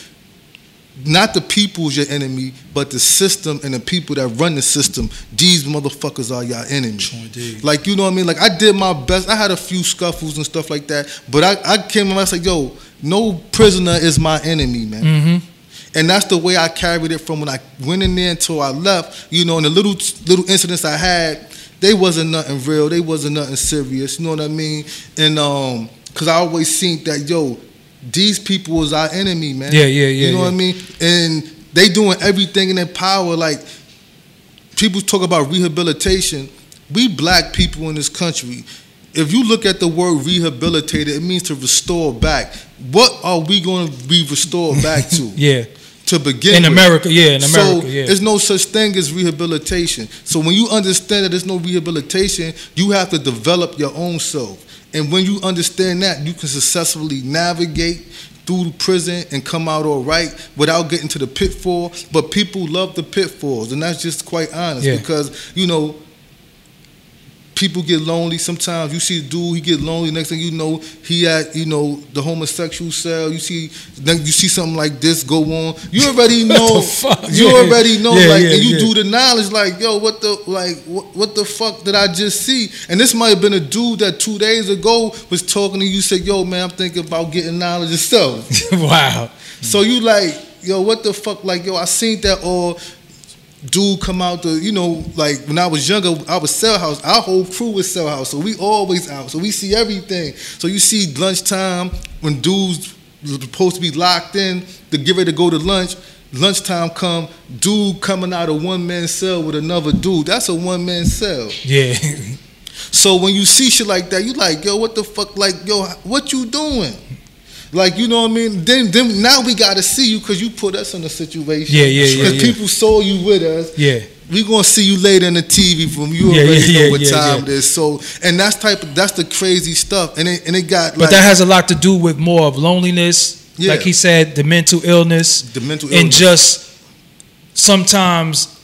not the people's your enemy, but the system and the people that run the system. These motherfuckers are your enemy. Like, you know what I mean? Like, I did my best. I had a few scuffles and stuff like that, but I came and I said, no prisoner is my enemy, man. Mm-hmm. And that's the way I carried it from when I went in there until I left. You know, and the little incidents I had, they wasn't nothing real. They wasn't nothing serious. You know what I mean? And because I always seen that, these people was our enemy, man. Yeah. You know what I mean? And they doing everything in their power. Like, people talk about rehabilitation. We black people in this country, if you look at the word rehabilitated, it means to restore back. What are we going to be restored back to? To begin in with. America, so there's no such thing as rehabilitation. So when you understand that there's no rehabilitation, you have to develop your own self. And when you understand that, you can successfully navigate through prison and come out all right without getting to the pitfall. But people love the pitfalls, and that's just quite honest because, people get lonely sometimes. You see a dude, he get lonely. Next thing you know, he at the homosexual cell. You see something like this go on. You already know. You already know. And you do the knowledge. Like, what the fuck did I just see? And this might have been a dude that 2 days ago was talking to you. Said, man, I'm thinking about getting knowledge yourself. Wow. So you like, what the fuck? Like, I seen that all. Dude come out like when I was younger, I was cell house. Our whole crew was cell house, so we always out. So we see everything. So you see lunchtime when dudes were supposed to be locked in to get ready to go to lunch. Lunchtime come, dude coming out of one man cell with another dude. That's a one man cell. Yeah. So when you see shit like that, you like, what the fuck? Like, what you doing? Like, you know what I mean? Then now we got to see you because you put us in a situation. Because people saw you with us. Yeah. We going to see you later in the TV from you already know what time it is. So, and that's the crazy stuff. And it got But that has a lot to do with more of loneliness. Yeah. Like he said, the mental illness. And just sometimes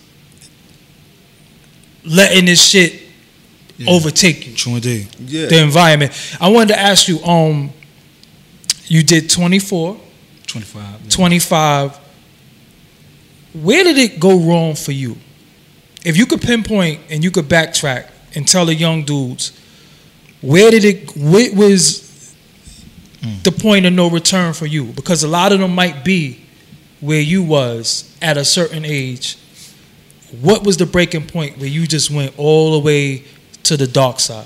letting this shit overtake you. True indeed. Yeah. The environment. I wanted to ask you, you did 24. 25. Yeah. 25. Where did it go wrong for you? If you could pinpoint and you could backtrack and tell the young dudes, what was the point of no return for you? Because a lot of them might be where you was at a certain age. What was the breaking point where you just went all the way to the dark side?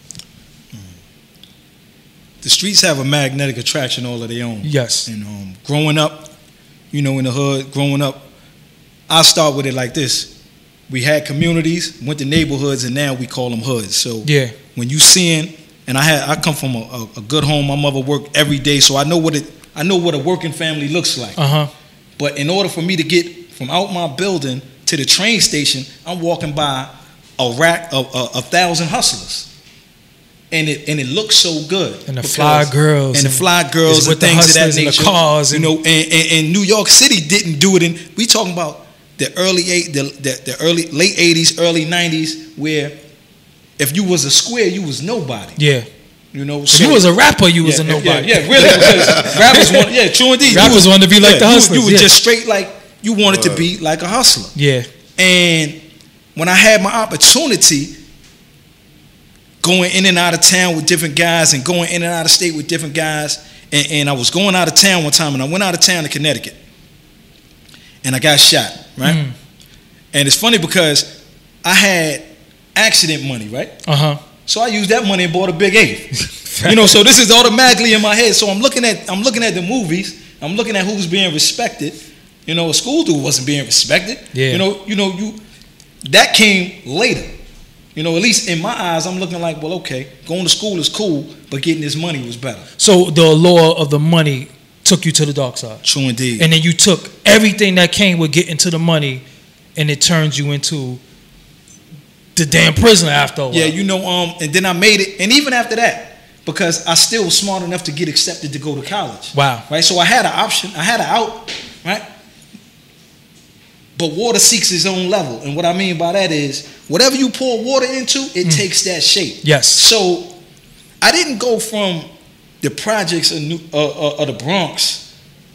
The streets have a magnetic attraction all of their own. Yes. And growing up, in the hood, I'll start with it like this. We had communities, went to neighborhoods, and now we call them hoods. So when you seeing, and I come from a good home. My mother worked every day, so I know what a working family looks like. But in order for me to get from out my building to the train station, I'm walking by a rack of 1,000 hustlers. And it looks so good. And the fly girls. And the fly girls and things of that nature. And the cars. You know, and New York City didn't do it. And we talking about the late 80s, early 90s, where if you was a square, you was nobody. Yeah. You know, so if you was a rapper, you was a nobody. Yeah, really. Because rappers want, true indeed. Rappers wanted to be like the hustlers. You was just straight like, you wanted to be like a hustler. Yeah. And when I had my opportunity, going in and out of town with different guys and going in and out of state with different guys, and I was going out of town one time, and I went out of town to Connecticut, and I got shot, right? And it's funny because I had accident money, right? So I used that money and bought a Big 8. You know, so this is automatically in my head. So I'm looking at the movies. I'm looking at who's being respected. You know, a school dude wasn't being respected. Yeah. You know, that came later. You know, at least in my eyes, I'm looking like, well, okay, going to school is cool, but getting this money was better. So the allure of the money took you to the dark side. True indeed. And then you took everything that came with getting to the money, and it turned you into the damn prisoner after a while. Yeah, you know, and then I made it, and even after that, because I still was smart enough to get accepted to go to college. Wow. Right? So I had an option, I had an out, right? But water seeks its own level. And what I mean by that is, whatever you pour water into, it takes that shape. Yes. So I didn't go from the projects of the Bronx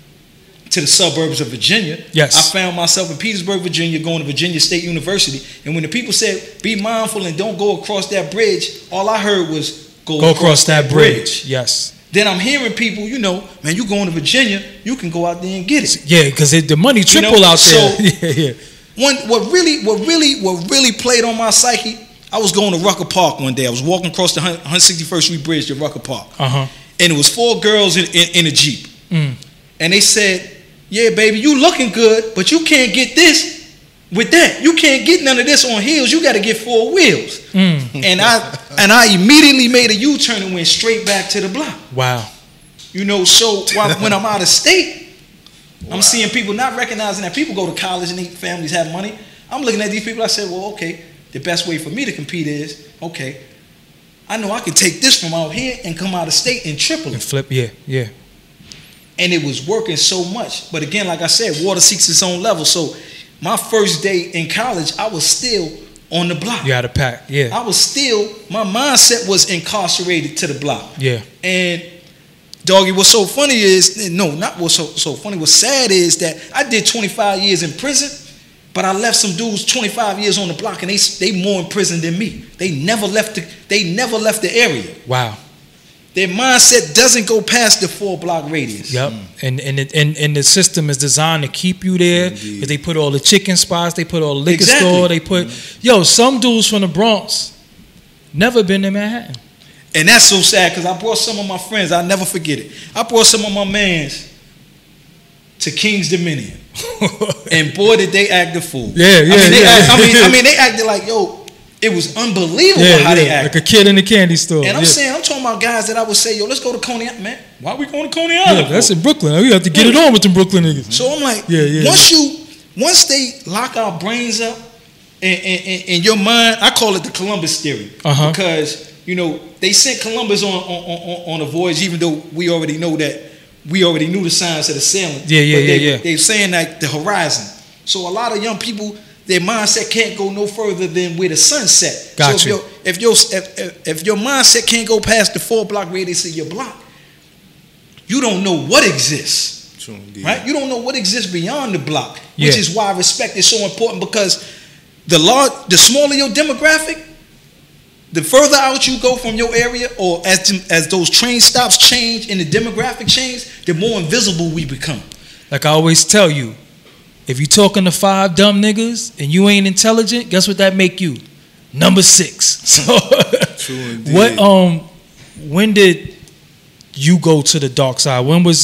to the suburbs of Virginia. Yes. I found myself in Petersburg, Virginia, going to Virginia State University. And when the people said, be mindful and don't go across that bridge, all I heard was, go across that bridge. Yes. Then I'm hearing people, you know, man, you going to Virginia, you can go out there and get it. Yeah, because the money triple out there. So what really played on my psyche, I was going to Rucker Park one day. I was walking across the 161st Street Bridge to Rucker Park. And it was 4 girls in a Jeep. And they said, yeah, baby, you looking good, but you can't get this with that. You can't get none of this on heels. You got to get 4 wheels. And I immediately made a U-turn and went straight back to the block. Wow. You know, so when I'm out of state, I'm seeing people not recognizing that people go to college and their families have money. I'm looking at these people, I said, well, okay, the best way for me to compete is, okay, I know I can take this from out here and come out of state and triple it. And flip, yeah. And it was working so much. But again, like I said, water seeks its own level. So my first day in college, I was still on the block. You had a pack, yeah. I was still, my mindset was incarcerated to the block. Yeah. And doggy, what's so funny is, no, not what's so funny, what's sad is that I did 25 years in prison, but I left some dudes 25 years on the block and they more in prison than me. They never left the area. Wow. Their mindset doesn't go past the 4-block radius. Yep. And the system is designed to keep you there. Because they put all the chicken spots, they put all the liquor store, they put some dudes from the Bronx never been to Manhattan. And that's so sad because I brought some of my friends, I'll never forget it. I brought some of my mans to King's Dominion. And boy, did they act the fool. I mean, they acted like, yo, it was unbelievable how they acted. Like a kid in the candy store. And I'm talking about guys that I would say, yo, let's go to Coney Island. Man, why are we going to Coney Island? That's in Brooklyn. We have to get it on with them Brooklyn niggas. So I'm like, once they lock our brains up in your mind, I call it the Columbus theory. Because, you know, they sent Columbus on a voyage, even though we already knew the science of the sailing. They're saying like the horizon. So a lot of young people, their mindset can't go no further than where the sun set. Gotcha. So if your mindset can't go past the 4-block radius of your block, you don't know what exists. True indeed. Right? You don't know what exists beyond the block, which is why respect is so important, because the smaller your demographic, the further out you go from your area, or as those train stops change and the demographic change, the more invisible we become. Like I always tell you, if you talking to 5 dumb niggas and you ain't intelligent, guess what that make you? Number 6. So true indeed. When did you go to the dark side?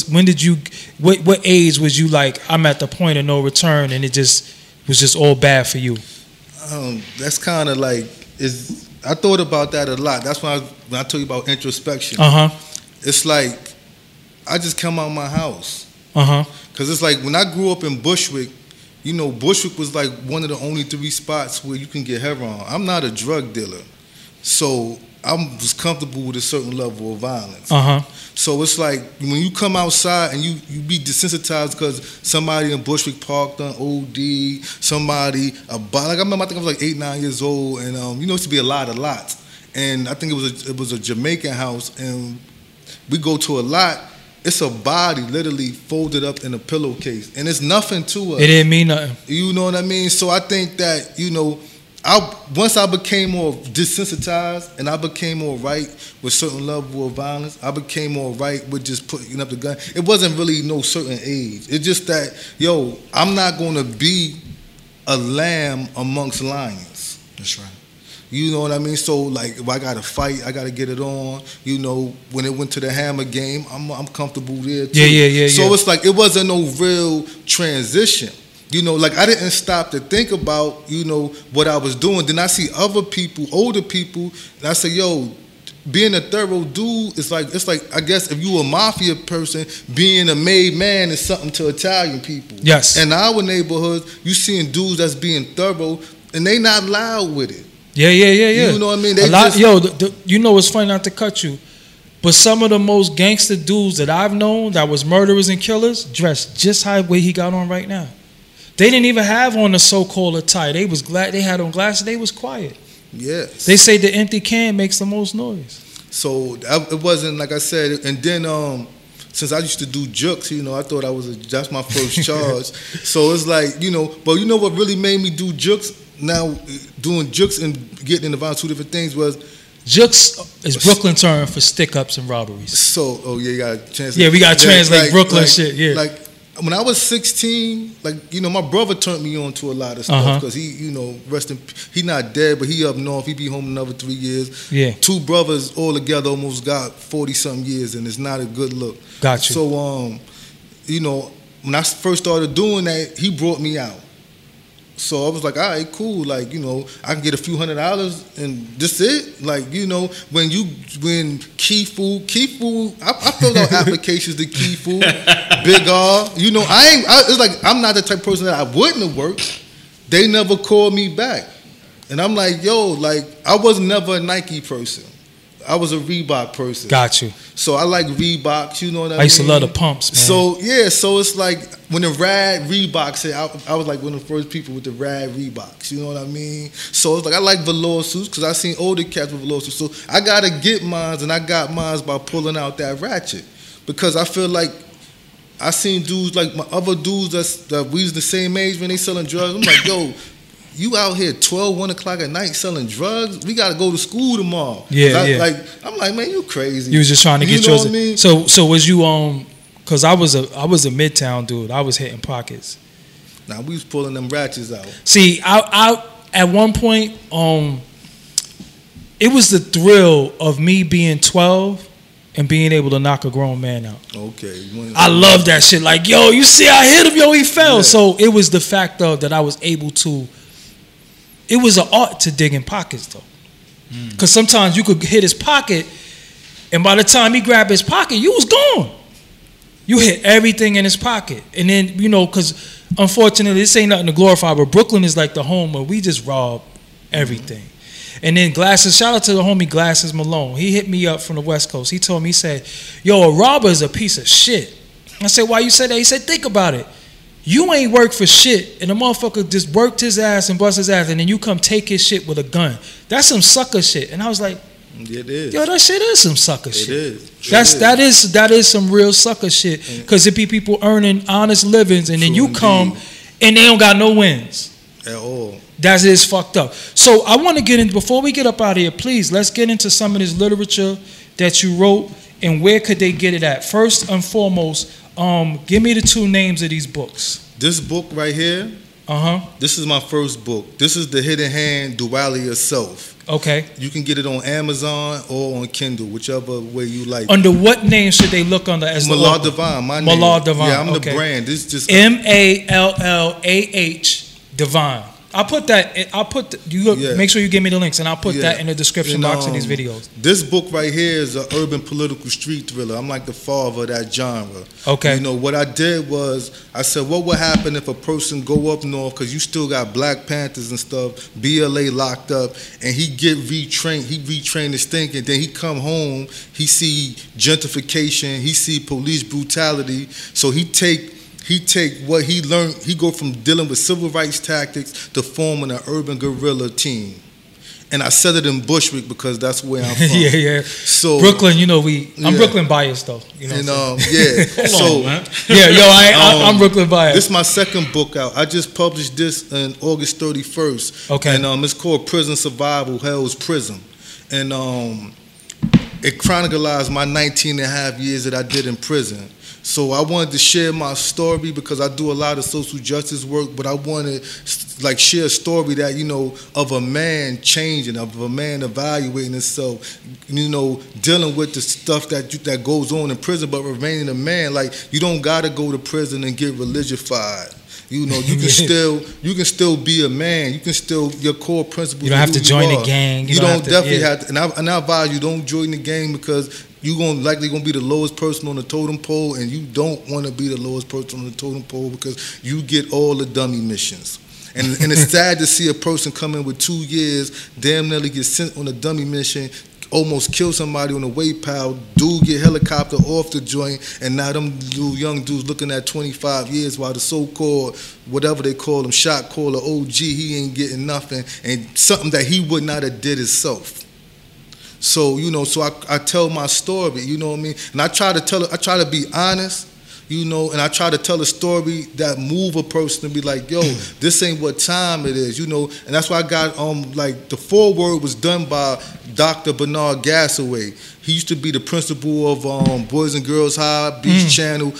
What age was you like, I'm at the point of no return, and it just was just all bad for you? That's kind of like, I thought about that a lot. That's when I told you about introspection. Uh-huh. It's like I just come out of my house. Because it's like when I grew up in Bushwick, you know, Bushwick was like one of the only 3 spots where you can get heroin. I'm not a drug dealer, so I was comfortable with a certain level of violence. So it's like when you come outside and you be desensitized because somebody in Bushwick Park done OD, somebody like I remember I think I was like 8, 9 years old, and you know, it used to be a lot of lots, and I think it was a Jamaican house, and we go to a lot. It's a body literally folded up in a pillowcase, and it's nothing to us. It didn't mean nothing. You know what I mean? So I think that, you know, once I became more desensitized and I became more right with certain level of violence, I became more right with just putting up the gun. It wasn't really no certain age. It's just that, yo, I'm not going to be a lamb amongst lions. That's right. You know what I mean? So, like, if I got to fight, I got to get it on. You know, when it went to the Hammer game, I'm comfortable there, too. Yeah. So, it's like, it wasn't no real transition. You know, like, I didn't stop to think about, you know, what I was doing. Then I see other people, older people, and I say, yo, being a thorough dude is like, it's like, I guess, if you a mafia person, being a made man is something to Italian people. Yes. In our neighborhoods, you seeing dudes that's being thorough, and they not loud with it. Yeah. You know what I mean? You know, it's funny not to cut you, but some of the most gangster dudes that I've known that was murderers and killers dressed just how way he got on right now. They didn't even have on the so-called attire. They was glad they had on glasses. They was quiet. Yes. They say the empty can makes the most noise. So it wasn't like I said. And then since I used to do jukes, you know, I thought that's my first charge. So it's like, you know, but you know what really made me do jukes? Now, doing jukes and getting in the violence, 2 different things was... Jukes is Brooklyn term for stick-ups and robberies. So, you got to translate. Yeah, we got to translate Brooklyn shit, yeah. Like, when I was 16, like, you know, my brother turned me on to a lot of stuff because he, you know, he not dead, but he up north. He be home another 3 years. Yeah. 2 brothers all together almost got 40-something years, and it's not a good look. Got you. So, you know, when I first started doing that, he brought me out. So I was like, all right, cool. Like, you know, I can get a few $100 and that's it. Like, you know, when Key Food, I filled out applications to Key Food, Big R. You know, it's like, I'm not the type of person that I wouldn't have worked. They never called me back. And I'm like, yo, like, I was never a Nike person. I was a Reebok person. Got you. So I like Reeboks, you know what I mean? I used to love the pumps, man. So, yeah, so it's like when the Rad Reeboks hit, I was like one of the first people with the Rad Reeboks, you know what I mean? So it's like I like velour suits because I seen older cats with velour suits. So I got to get mines, and I got mines by pulling out that ratchet because I feel like I seen dudes like my other dudes that we was the same age when they selling drugs. I'm like, yo, you out here 12, 1 o'clock at night selling drugs? We got to go to school tomorrow. Yeah. Like, I'm like, man, you crazy. You was just trying to get yours. What I mean? So was you because I was a Midtown dude. I was hitting pockets. Nah, we was pulling them ratchets out. See, I at one point, it was the thrill of me being 12 and being able to knock a grown man out. Okay. I love that shit. Like, yo, you see, I hit him, yo, he fell. Yeah. So it was the fact of that I was able to. It was an art to dig in pockets, though. Because sometimes you could hit his pocket, and by the time he grabbed his pocket, you was gone. You hit everything in his pocket. And then, you know, because unfortunately, this ain't nothing to glorify, but Brooklyn is like the home where we just rob everything. And then Glasses, shout out to the homie Glasses Malone. He hit me up from the West Coast. He told me, he said, yo, a robber is a piece of shit. I said, why you said that? He said, think about it. You ain't worked for shit, and the motherfucker just worked his ass and bust his ass, and then you come take his shit with a gun. That's some sucker shit. And I was like, it is. Yo, that shit is some sucker shit. It is. That is some real sucker shit. Because it be people earning honest livings, and then you come and they don't got no wins. At all. That is fucked up. So I want to get in, before we get up out of here, please, let's get into some of this literature that you wrote, and where could they get it at? First and foremost, give me the 2 names of these books. This book right here, this is my first book. This is The Hidden Hand, Duality of Self. Okay. You can get it on Amazon or on Kindle, whichever way you like. Under what name should they look under as the Mallah author? Divine, my name. Mallah Divine. Yeah, I'm the brand. This just Mallah Divine. I'll put that. Yeah. Make sure you give me the links, and I'll put Yeah. that in the description And, box of these videos. This book right here is an urban political street thriller. I'm like the father of that genre. Okay. You know, what I did was, I said, what would happen if a person go up north, because you still got Black Panthers and stuff, BLA locked up, and he get retrained, he retrained his thinking, then he come home, he see gentrification, he see police brutality, so he take what he learned, he go from dealing with civil rights tactics to forming an urban guerrilla team. And I said it in Bushwick because that's where I'm from. yeah. So Brooklyn, you know, I'm Yeah. Brooklyn biased though. You know. and What I'm saying? yeah, Hold so on, man. Yeah, yo, I'm Brooklyn biased. this is my second book out. I just published this on August 31st. Okay. And it's called Prison Survival, Hell's Prison. And it chronicles my 19 and a half years that I did in prison. So I wanted to share my story because I do a lot of social justice work, but I wanted like share a story that, you know, of a man changing, of a man evaluating himself, you know, dealing with the stuff that goes on in prison, but remaining a man. Like, you don't gotta go to prison and get religified. You know, you can still be a man. You can still, your core principles. You don't have to join the a gang. You don't definitely yeah. have to. And I advise you, don't join the gang because you're likely gonna be the lowest person on the totem pole, and you don't want to be the lowest person on the totem pole because you get all the dummy missions. And it's sad to see a person come in with 2 years, damn nearly get sent on a dummy mission, almost kill somebody on the way pile, dude get helicopter off the joint, and now them little young dudes looking at 25 years while the so-called, whatever they call him, shot caller, OG, he ain't getting nothing, and something that he would not have did himself. So, you know, so I tell my story, you know what I mean? And I try to be honest, you know, and I try to tell a story that move a person to be like, yo, this ain't what time it is, you know. And that's why I got, like, the foreword was done by Dr. Bernard Gassaway. He used to be the principal of Boys and Girls High, Beach Channel,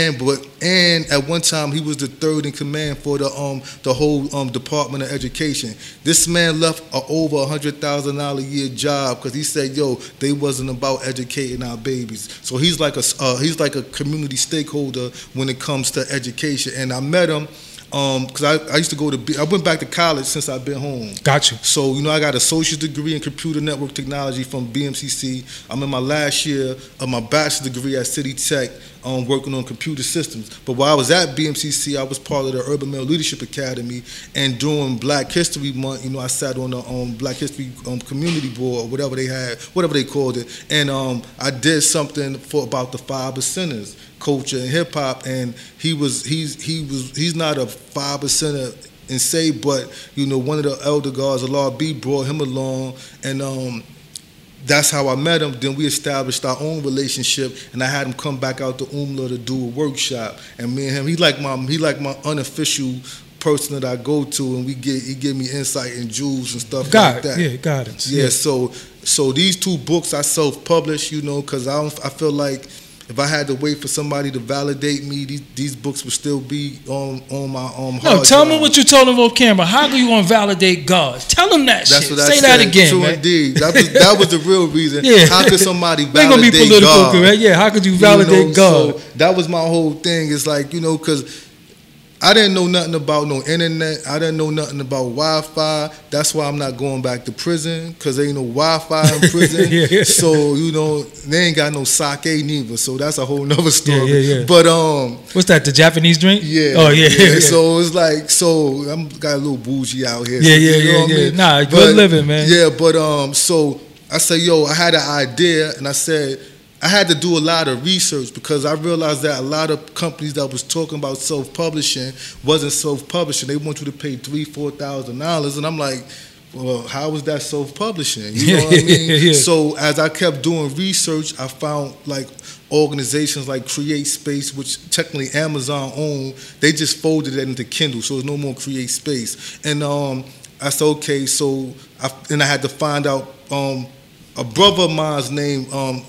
and at one time he was the third in command for the whole Department of Education. This man left a over $100,000 a year job because he said, yo, they wasn't about educating our babies. So he's like a community stakeholder when it comes to education. And I met him because I used to go to, I went back to college since I've been home. Got you. So, you know, I got an associate's degree in computer network technology from BMCC. I'm in my last year of my bachelor's degree at City Tech, working on computer systems. But while I was at BMCC, I was part of the Urban Male Leadership Academy, and during Black History Month, you know, I sat on the Black History Community Board, or whatever they called it, and I did something about the 5%ers, culture and hip hop, and he's not a 5%er and say, but, you know, one of the elder guards, Allah B, brought him along, and that's how I met him. Then we established our own relationship, and I had him come back out to Umla to do a workshop. And me and him, he like my unofficial person that I go to, and he give me insight and jewels and stuff like that. Yeah, guidance. Yeah, so these two books I self-published, you know, because I feel like if I had to wait for somebody to validate me, these books would still be on my hard No, tell me drive. what you told him on camera. How do you want to validate God? Tell him that That's shit. what I Say said. that again, True man. indeed. That was the real reason. Yeah. How could somebody We ain't gonna be validate political God? correct. Yeah, how could you validate You know, God? So that was my whole thing. It's like, you know, because I didn't know nothing about no internet. I didn't know nothing about Wi-Fi. That's why I'm not going back to prison, because there ain't no Wi-Fi in prison. Yeah. So, you know, they ain't got no sake neither. So that's a whole nother story. Yeah. But What's that? The Japanese drink? yeah. Oh yeah. So it's like, I'm got a little bougie out here. Yeah, so, you know what I mean? Nah, good living, man. Yeah, but so I said, yo, I had an idea, and I said, I had to do a lot of research because I realized that a lot of companies that was talking about self-publishing wasn't self-publishing. They want you to pay $3,000-$4,000, and I'm like, well, how is that self-publishing? You know what I mean? Yeah. So as I kept doing research, I found like organizations like Create Space, which technically Amazon owned. They just folded it into Kindle, so there's no more Create Space. And I said, okay, so I had to find out. A brother of mine's named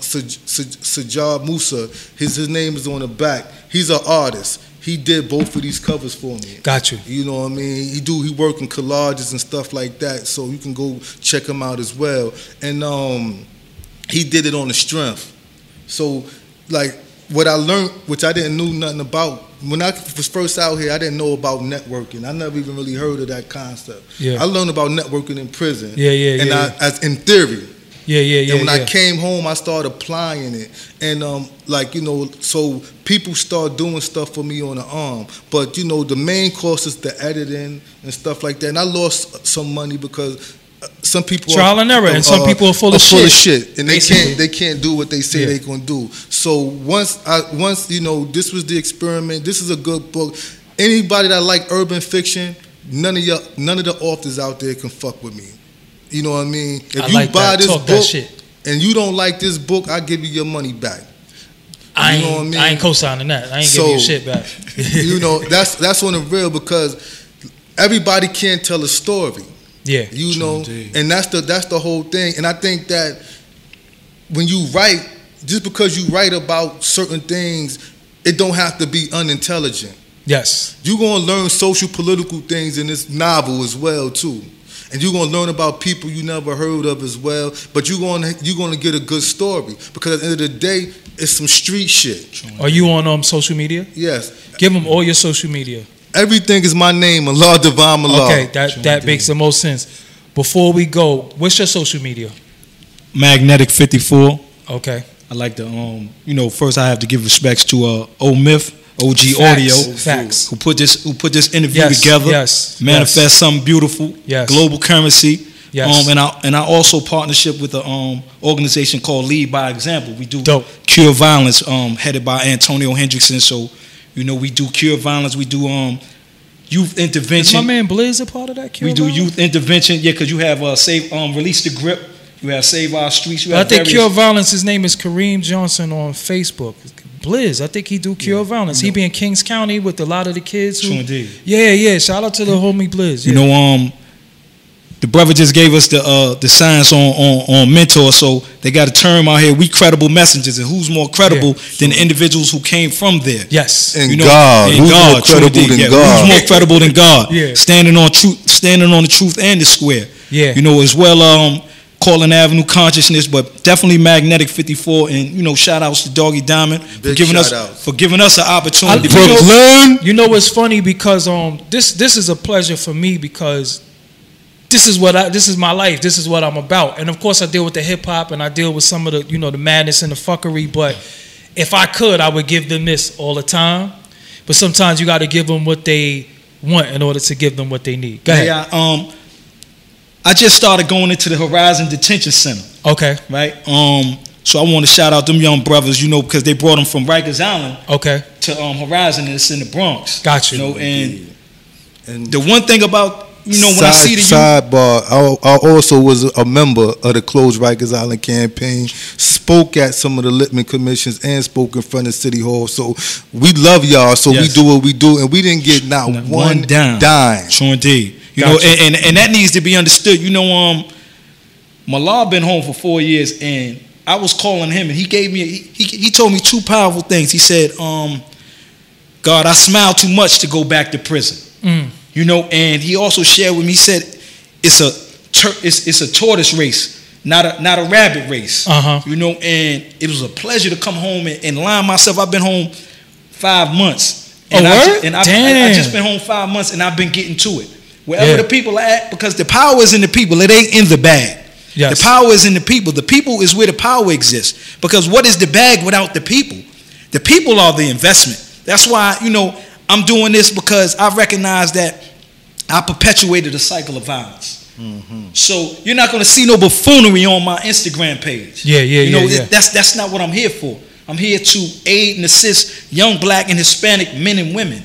Sajjad Musa. His name is on the back. He's an artist. He did both of these covers for me. Got you. You know what I mean? He work in collages and stuff like that. So you can go check him out as well. And he did it on the strength. So like what I learned, which I didn't know nothing about, when I was first out here, I didn't know about networking. I never even really heard of that concept. Yeah. I learned about networking in prison. And as in theory. And when I came home, I started applying it. And, so people start doing stuff for me on the arm. But, the main cost is the editing and stuff like that. And I lost some money because some people trial and error, and some people are full of shit. And they can't do what they say they're going to do. So once, this was the experiment. This is a good book. Anybody that like urban fiction, none of the authors out there can fuck with me. You know what I mean? If you buy this book and you don't like this book, I give you your money back. I ain't co-signing that. I ain't giving you shit back. That's on the real, because everybody can't tell a story. Yeah. And that's the whole thing. And I think that when you write, just because you write about certain things, it don't have to be unintelligent. Yes. You're gonna learn social political things in this novel as well too. And you're gonna learn about people you never heard of as well. But you're gonna get a good story, because at the end of the day, it's some street shit. Are you on social media? Yes. Give them all your social media. Everything is my name, Allah Divine Mallah. Okay, that makes the most sense. Before we go, what's your social media? Magnetic 54. Okay. I like to first I have to give respects to Old Myth, OG Audio, Facts. who put this interview together. Yes. Manifest something beautiful. Yes. Global currency. Yes. And I also partnership with an organization called Lead by Example. We do Dope. Cure Violence, headed by Antonio Hendrickson. So, we do Cure Violence. We do youth intervention. Is my man Blizz a part of that Cure Violence? We do youth intervention. Yeah, because you have Release the Grip. You have Save Our Streets. I think Cure Violence, his name is Kareem Johnson on Facebook. Blizz, I think he do Cure Violence. He be in Kings County with a lot of the kids. True indeed. Yeah. Shout out to the homie Blizz. Yeah. The brother just gave us the science on Mentor, so they got a term out here. We credible messengers, and who's more credible than the individuals who came from there? Yes, and God. Who's more credible than God? Who's more credible than God? Yeah. Standing on the truth and the square. Yeah, as well. Calling Avenue Consciousness, but definitely Magnetic 54, and shout outs to Doggy Diamond for giving us an opportunity. It's funny because this is a pleasure for me, because this is my life. This is what I'm about. And of course I deal with the hip hop, and I deal with some of the the madness and the fuckery, but if I could, I would give them this all the time. But sometimes you got to give them what they want in order to give them what they need. Go ahead. Yeah, I just started going into the Horizon Detention Center. Okay. Right? So I want to shout out them young brothers, because they brought them from Rikers Island to Horizon, and it's in the Bronx. Gotcha. And the one thing about, when I see the youth. Sidebar, I also was a member of the Close Rikers Island campaign, spoke at some of the Littman commissions, and spoke in front of City Hall. So we love y'all, so we do what we do, and we didn't get not one dime. True indeed. And that needs to be understood. Mallah been home for 4 years, and I was calling him, and he gave me he told me two powerful things. He said, God, I smile too much to go back to prison. And he also shared with me, he said, it's a tortoise race, not a rabbit race. And it was a pleasure to come home and line myself. I've been home 5 months. And I just been home 5 months, and I've been getting to it. Wherever the people are at, because the power is in the people. It ain't in the bag. Yes. The power is in the people. The people is where the power exists. Because what is the bag without the people? The people are the investment. That's why, I'm doing this, because I recognize that I perpetuated a cycle of violence. So you're not going to see no buffoonery on my Instagram page. That's not what I'm here for. I'm here to aid and assist young black and Hispanic men and women.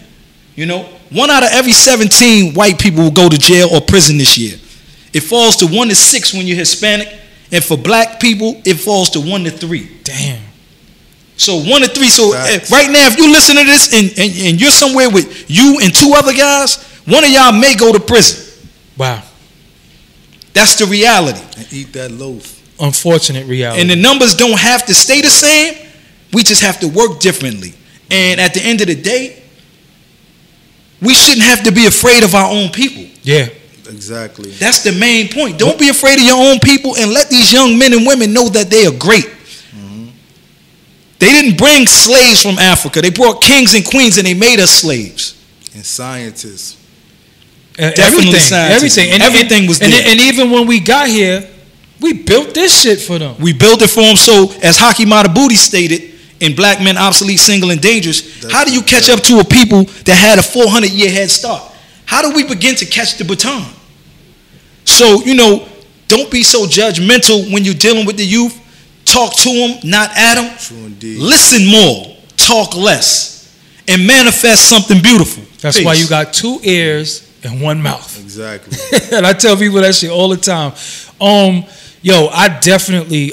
1 out of every 17 white people will go to jail or prison this year. It falls to 1 to 6 when you're Hispanic, and for black people, it falls to 1 to 3. Damn. So 1 to 3. So right now, if you listen to this and you're somewhere with you and 2 other guys, one of y'all may go to prison. Wow. That's the reality. And eat that loaf. Unfortunate reality. And the numbers don't have to stay the same. We just have to work differently. And at the end of the day, we shouldn't have to be afraid of our own people. Yeah. Exactly. That's the main point. Don't be afraid of your own people, and let these young men and women know that they are great. They didn't bring slaves from Africa. They brought kings and queens and they made us slaves. And scientists. Definitely scientists. Everything was there. And even when we got here, we built this shit for them. We built it for them. So, as Haki Madhubuti stated in Black Men Obsolete, Single, and Dangerous, how do you catch up to a people that had a 400-year head start? How do we begin to catch the baton? So, don't be so judgmental when you're dealing with the youth. Talk to them, not at them. True indeed. Listen more, talk less, and manifest something beautiful. That's Peace. why you got 2 ears and 1 mouth. Exactly. And I tell people that shit all the time. I definitely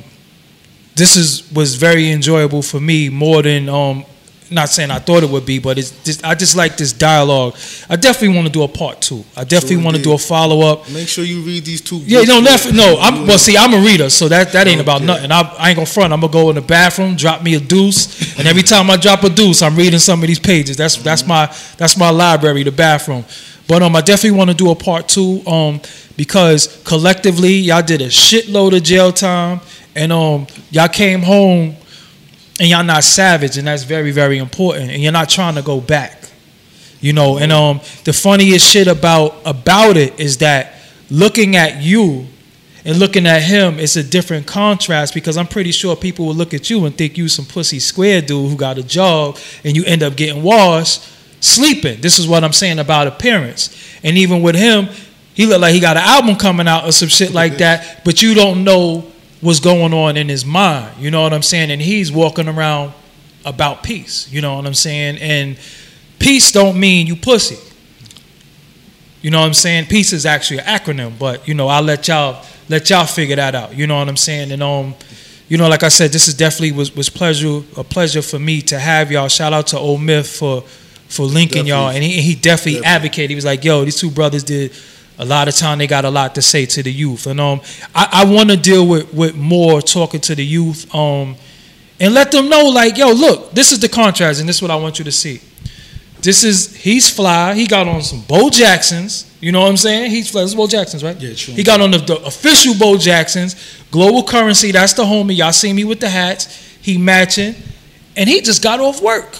this was very enjoyable for me, more than not saying I thought it would be, but I just like this dialogue. I definitely want to do a part 2. I definitely want to do a follow-up. Make sure you read these 2 books. Yeah, I'm a reader, so that ain't about nothing. I ain't gonna front. I'm gonna go in the bathroom, drop me a deuce, and every time I drop a deuce, I'm reading some of these pages. That's my library, the bathroom. But I definitely want to do a part 2 because collectively y'all did a shitload of jail time, and y'all came home and y'all not savage, and that's very, very important, and you're not trying to go back, and the funniest shit about it is that looking at you and looking at him, it's a different contrast, because I'm pretty sure people will look at you and think you some pussy square dude who got a job, and you end up getting washed sleeping. This is what I'm saying about appearance. And even with him, he looked like he got an album coming out or some shit like that, but you don't know what's going on in his mind. You know what I'm saying? And he's walking around about peace. You know what I'm saying? And peace don't mean you pussy. You know what I'm saying? Peace is actually an acronym, but I'll let y'all figure that out. You know what I'm saying? And like I said, this is definitely was a pleasure for me to have y'all. Shout out to Old Myth for linking y'all, and he definitely advocated. He was like, yo, these 2 brothers did a lot of time. They got a lot to say to the youth, and I want to deal with more talking to the youth, and let them know, like, yo, look, this is the contrast, and this is what I want you to see. He's fly. He got on some Bo Jacksons. You know what I'm saying? He's fly. This is Bo Jacksons, right? Yeah, true. He got on the official Bo Jacksons. Global Currency. That's the homie. Y'all see me with the hats. He matching, and he just got off work.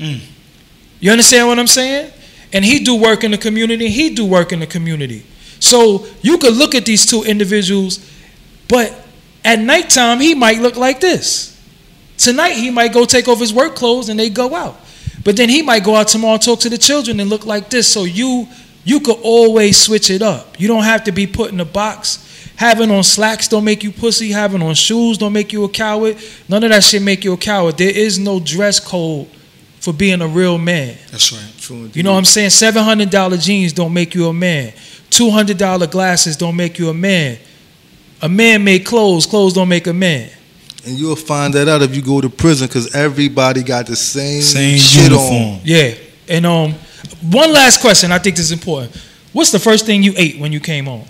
You understand what I'm saying? And he do work in the community. So you could look at these 2 individuals, but at nighttime he might look like this. Tonight he might go take off his work clothes and they go out. But then he might go out tomorrow and talk to the children and look like this. So you could always switch it up. You don't have to be put in a box. Having on slacks don't make you pussy. Having on shoes don't make you a coward. None of that shit make you a coward. There is no dress code for being a real man. That's right. True. You know what I'm saying? $700 jeans don't make you a man. $200 glasses don't make you a man. A man make clothes. Clothes don't make a man. And you'll find that out if you go to prison, because everybody got the same shit uniform. on. Yeah. And one last question. I think this is important. What's the first thing you ate when you came home?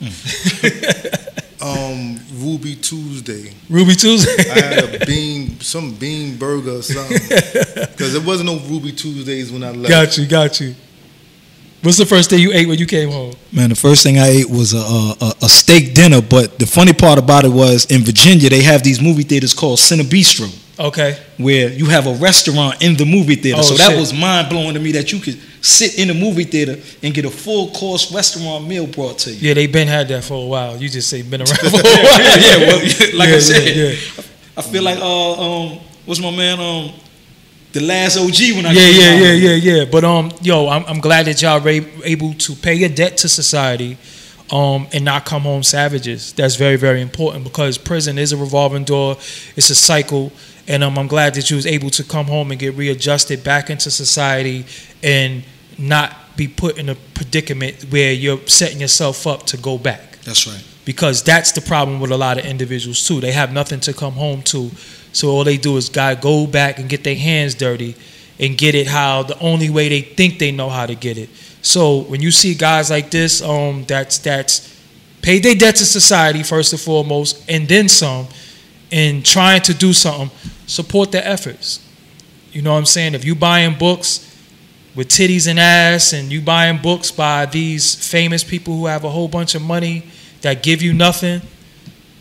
Ruby Tuesday. Ruby Tuesday? I had some bean burger or something. Because there wasn't no Ruby Tuesdays when I left. Got you. What's the first thing you ate when you came home? Man, the first thing I ate was a steak dinner. But the funny part about it was, in Virginia, they have these movie theaters called Cine Bistro. Okay. Where you have a restaurant in the movie theater. Oh, so that was mind-blowing to me, that you could sit in the movie theater and get a full-course restaurant meal brought to you. Yeah, they been had that for a while. You just say been around for a while. I said. I feel like, what's my man, the last OG when I came out. But I'm glad that y'all were able to pay your debt to society, and not come home savages. That's very, very important, because prison is a revolving door. It's a cycle, and I'm glad that you was able to come home and get readjusted back into society and not be put in a predicament where you're setting yourself up to go back. That's right. Because that's the problem with a lot of individuals too. They have nothing to come home to. So all they do is go back and get their hands dirty and get it how the only way they think they know how to get it. So when you see guys like this, that's paid their debt to society first and foremost, and then some, and trying to do something, support their efforts. You know what I'm saying? If you buying books with titties and ass, and you buying books by these famous people who have a whole bunch of money that give you nothing,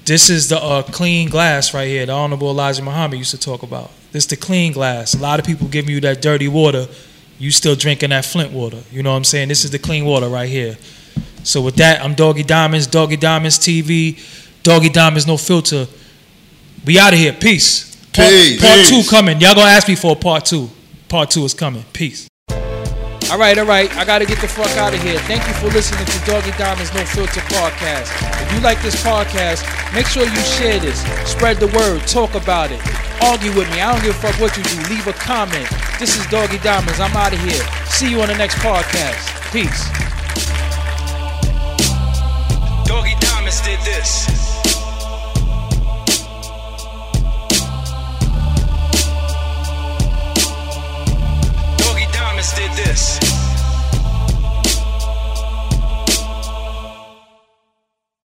This is the clean glass right here. The Honorable Elijah Muhammad used to talk about. This is the clean glass. A lot of people giving you that dirty water. You still drinking that Flint water. You know what I'm saying? This is the clean water right here. So with that, I'm Doggy Diamonds TV, Doggy Diamonds No Filter. We out of here. Peace. Part 2 coming. Y'all gonna ask me for a part 2. Part 2 is coming. Peace. All right. I got to get the fuck out of here. Thank you for listening to Doggy Diamonds No Filter podcast. If you like this podcast, make sure you share this. Spread the word. Talk about it. Argue with me. I don't give a fuck what you do. Leave a comment. This is Doggy Diamonds. I'm out of here. See you on the next podcast. Peace. Doggy Diamonds did this.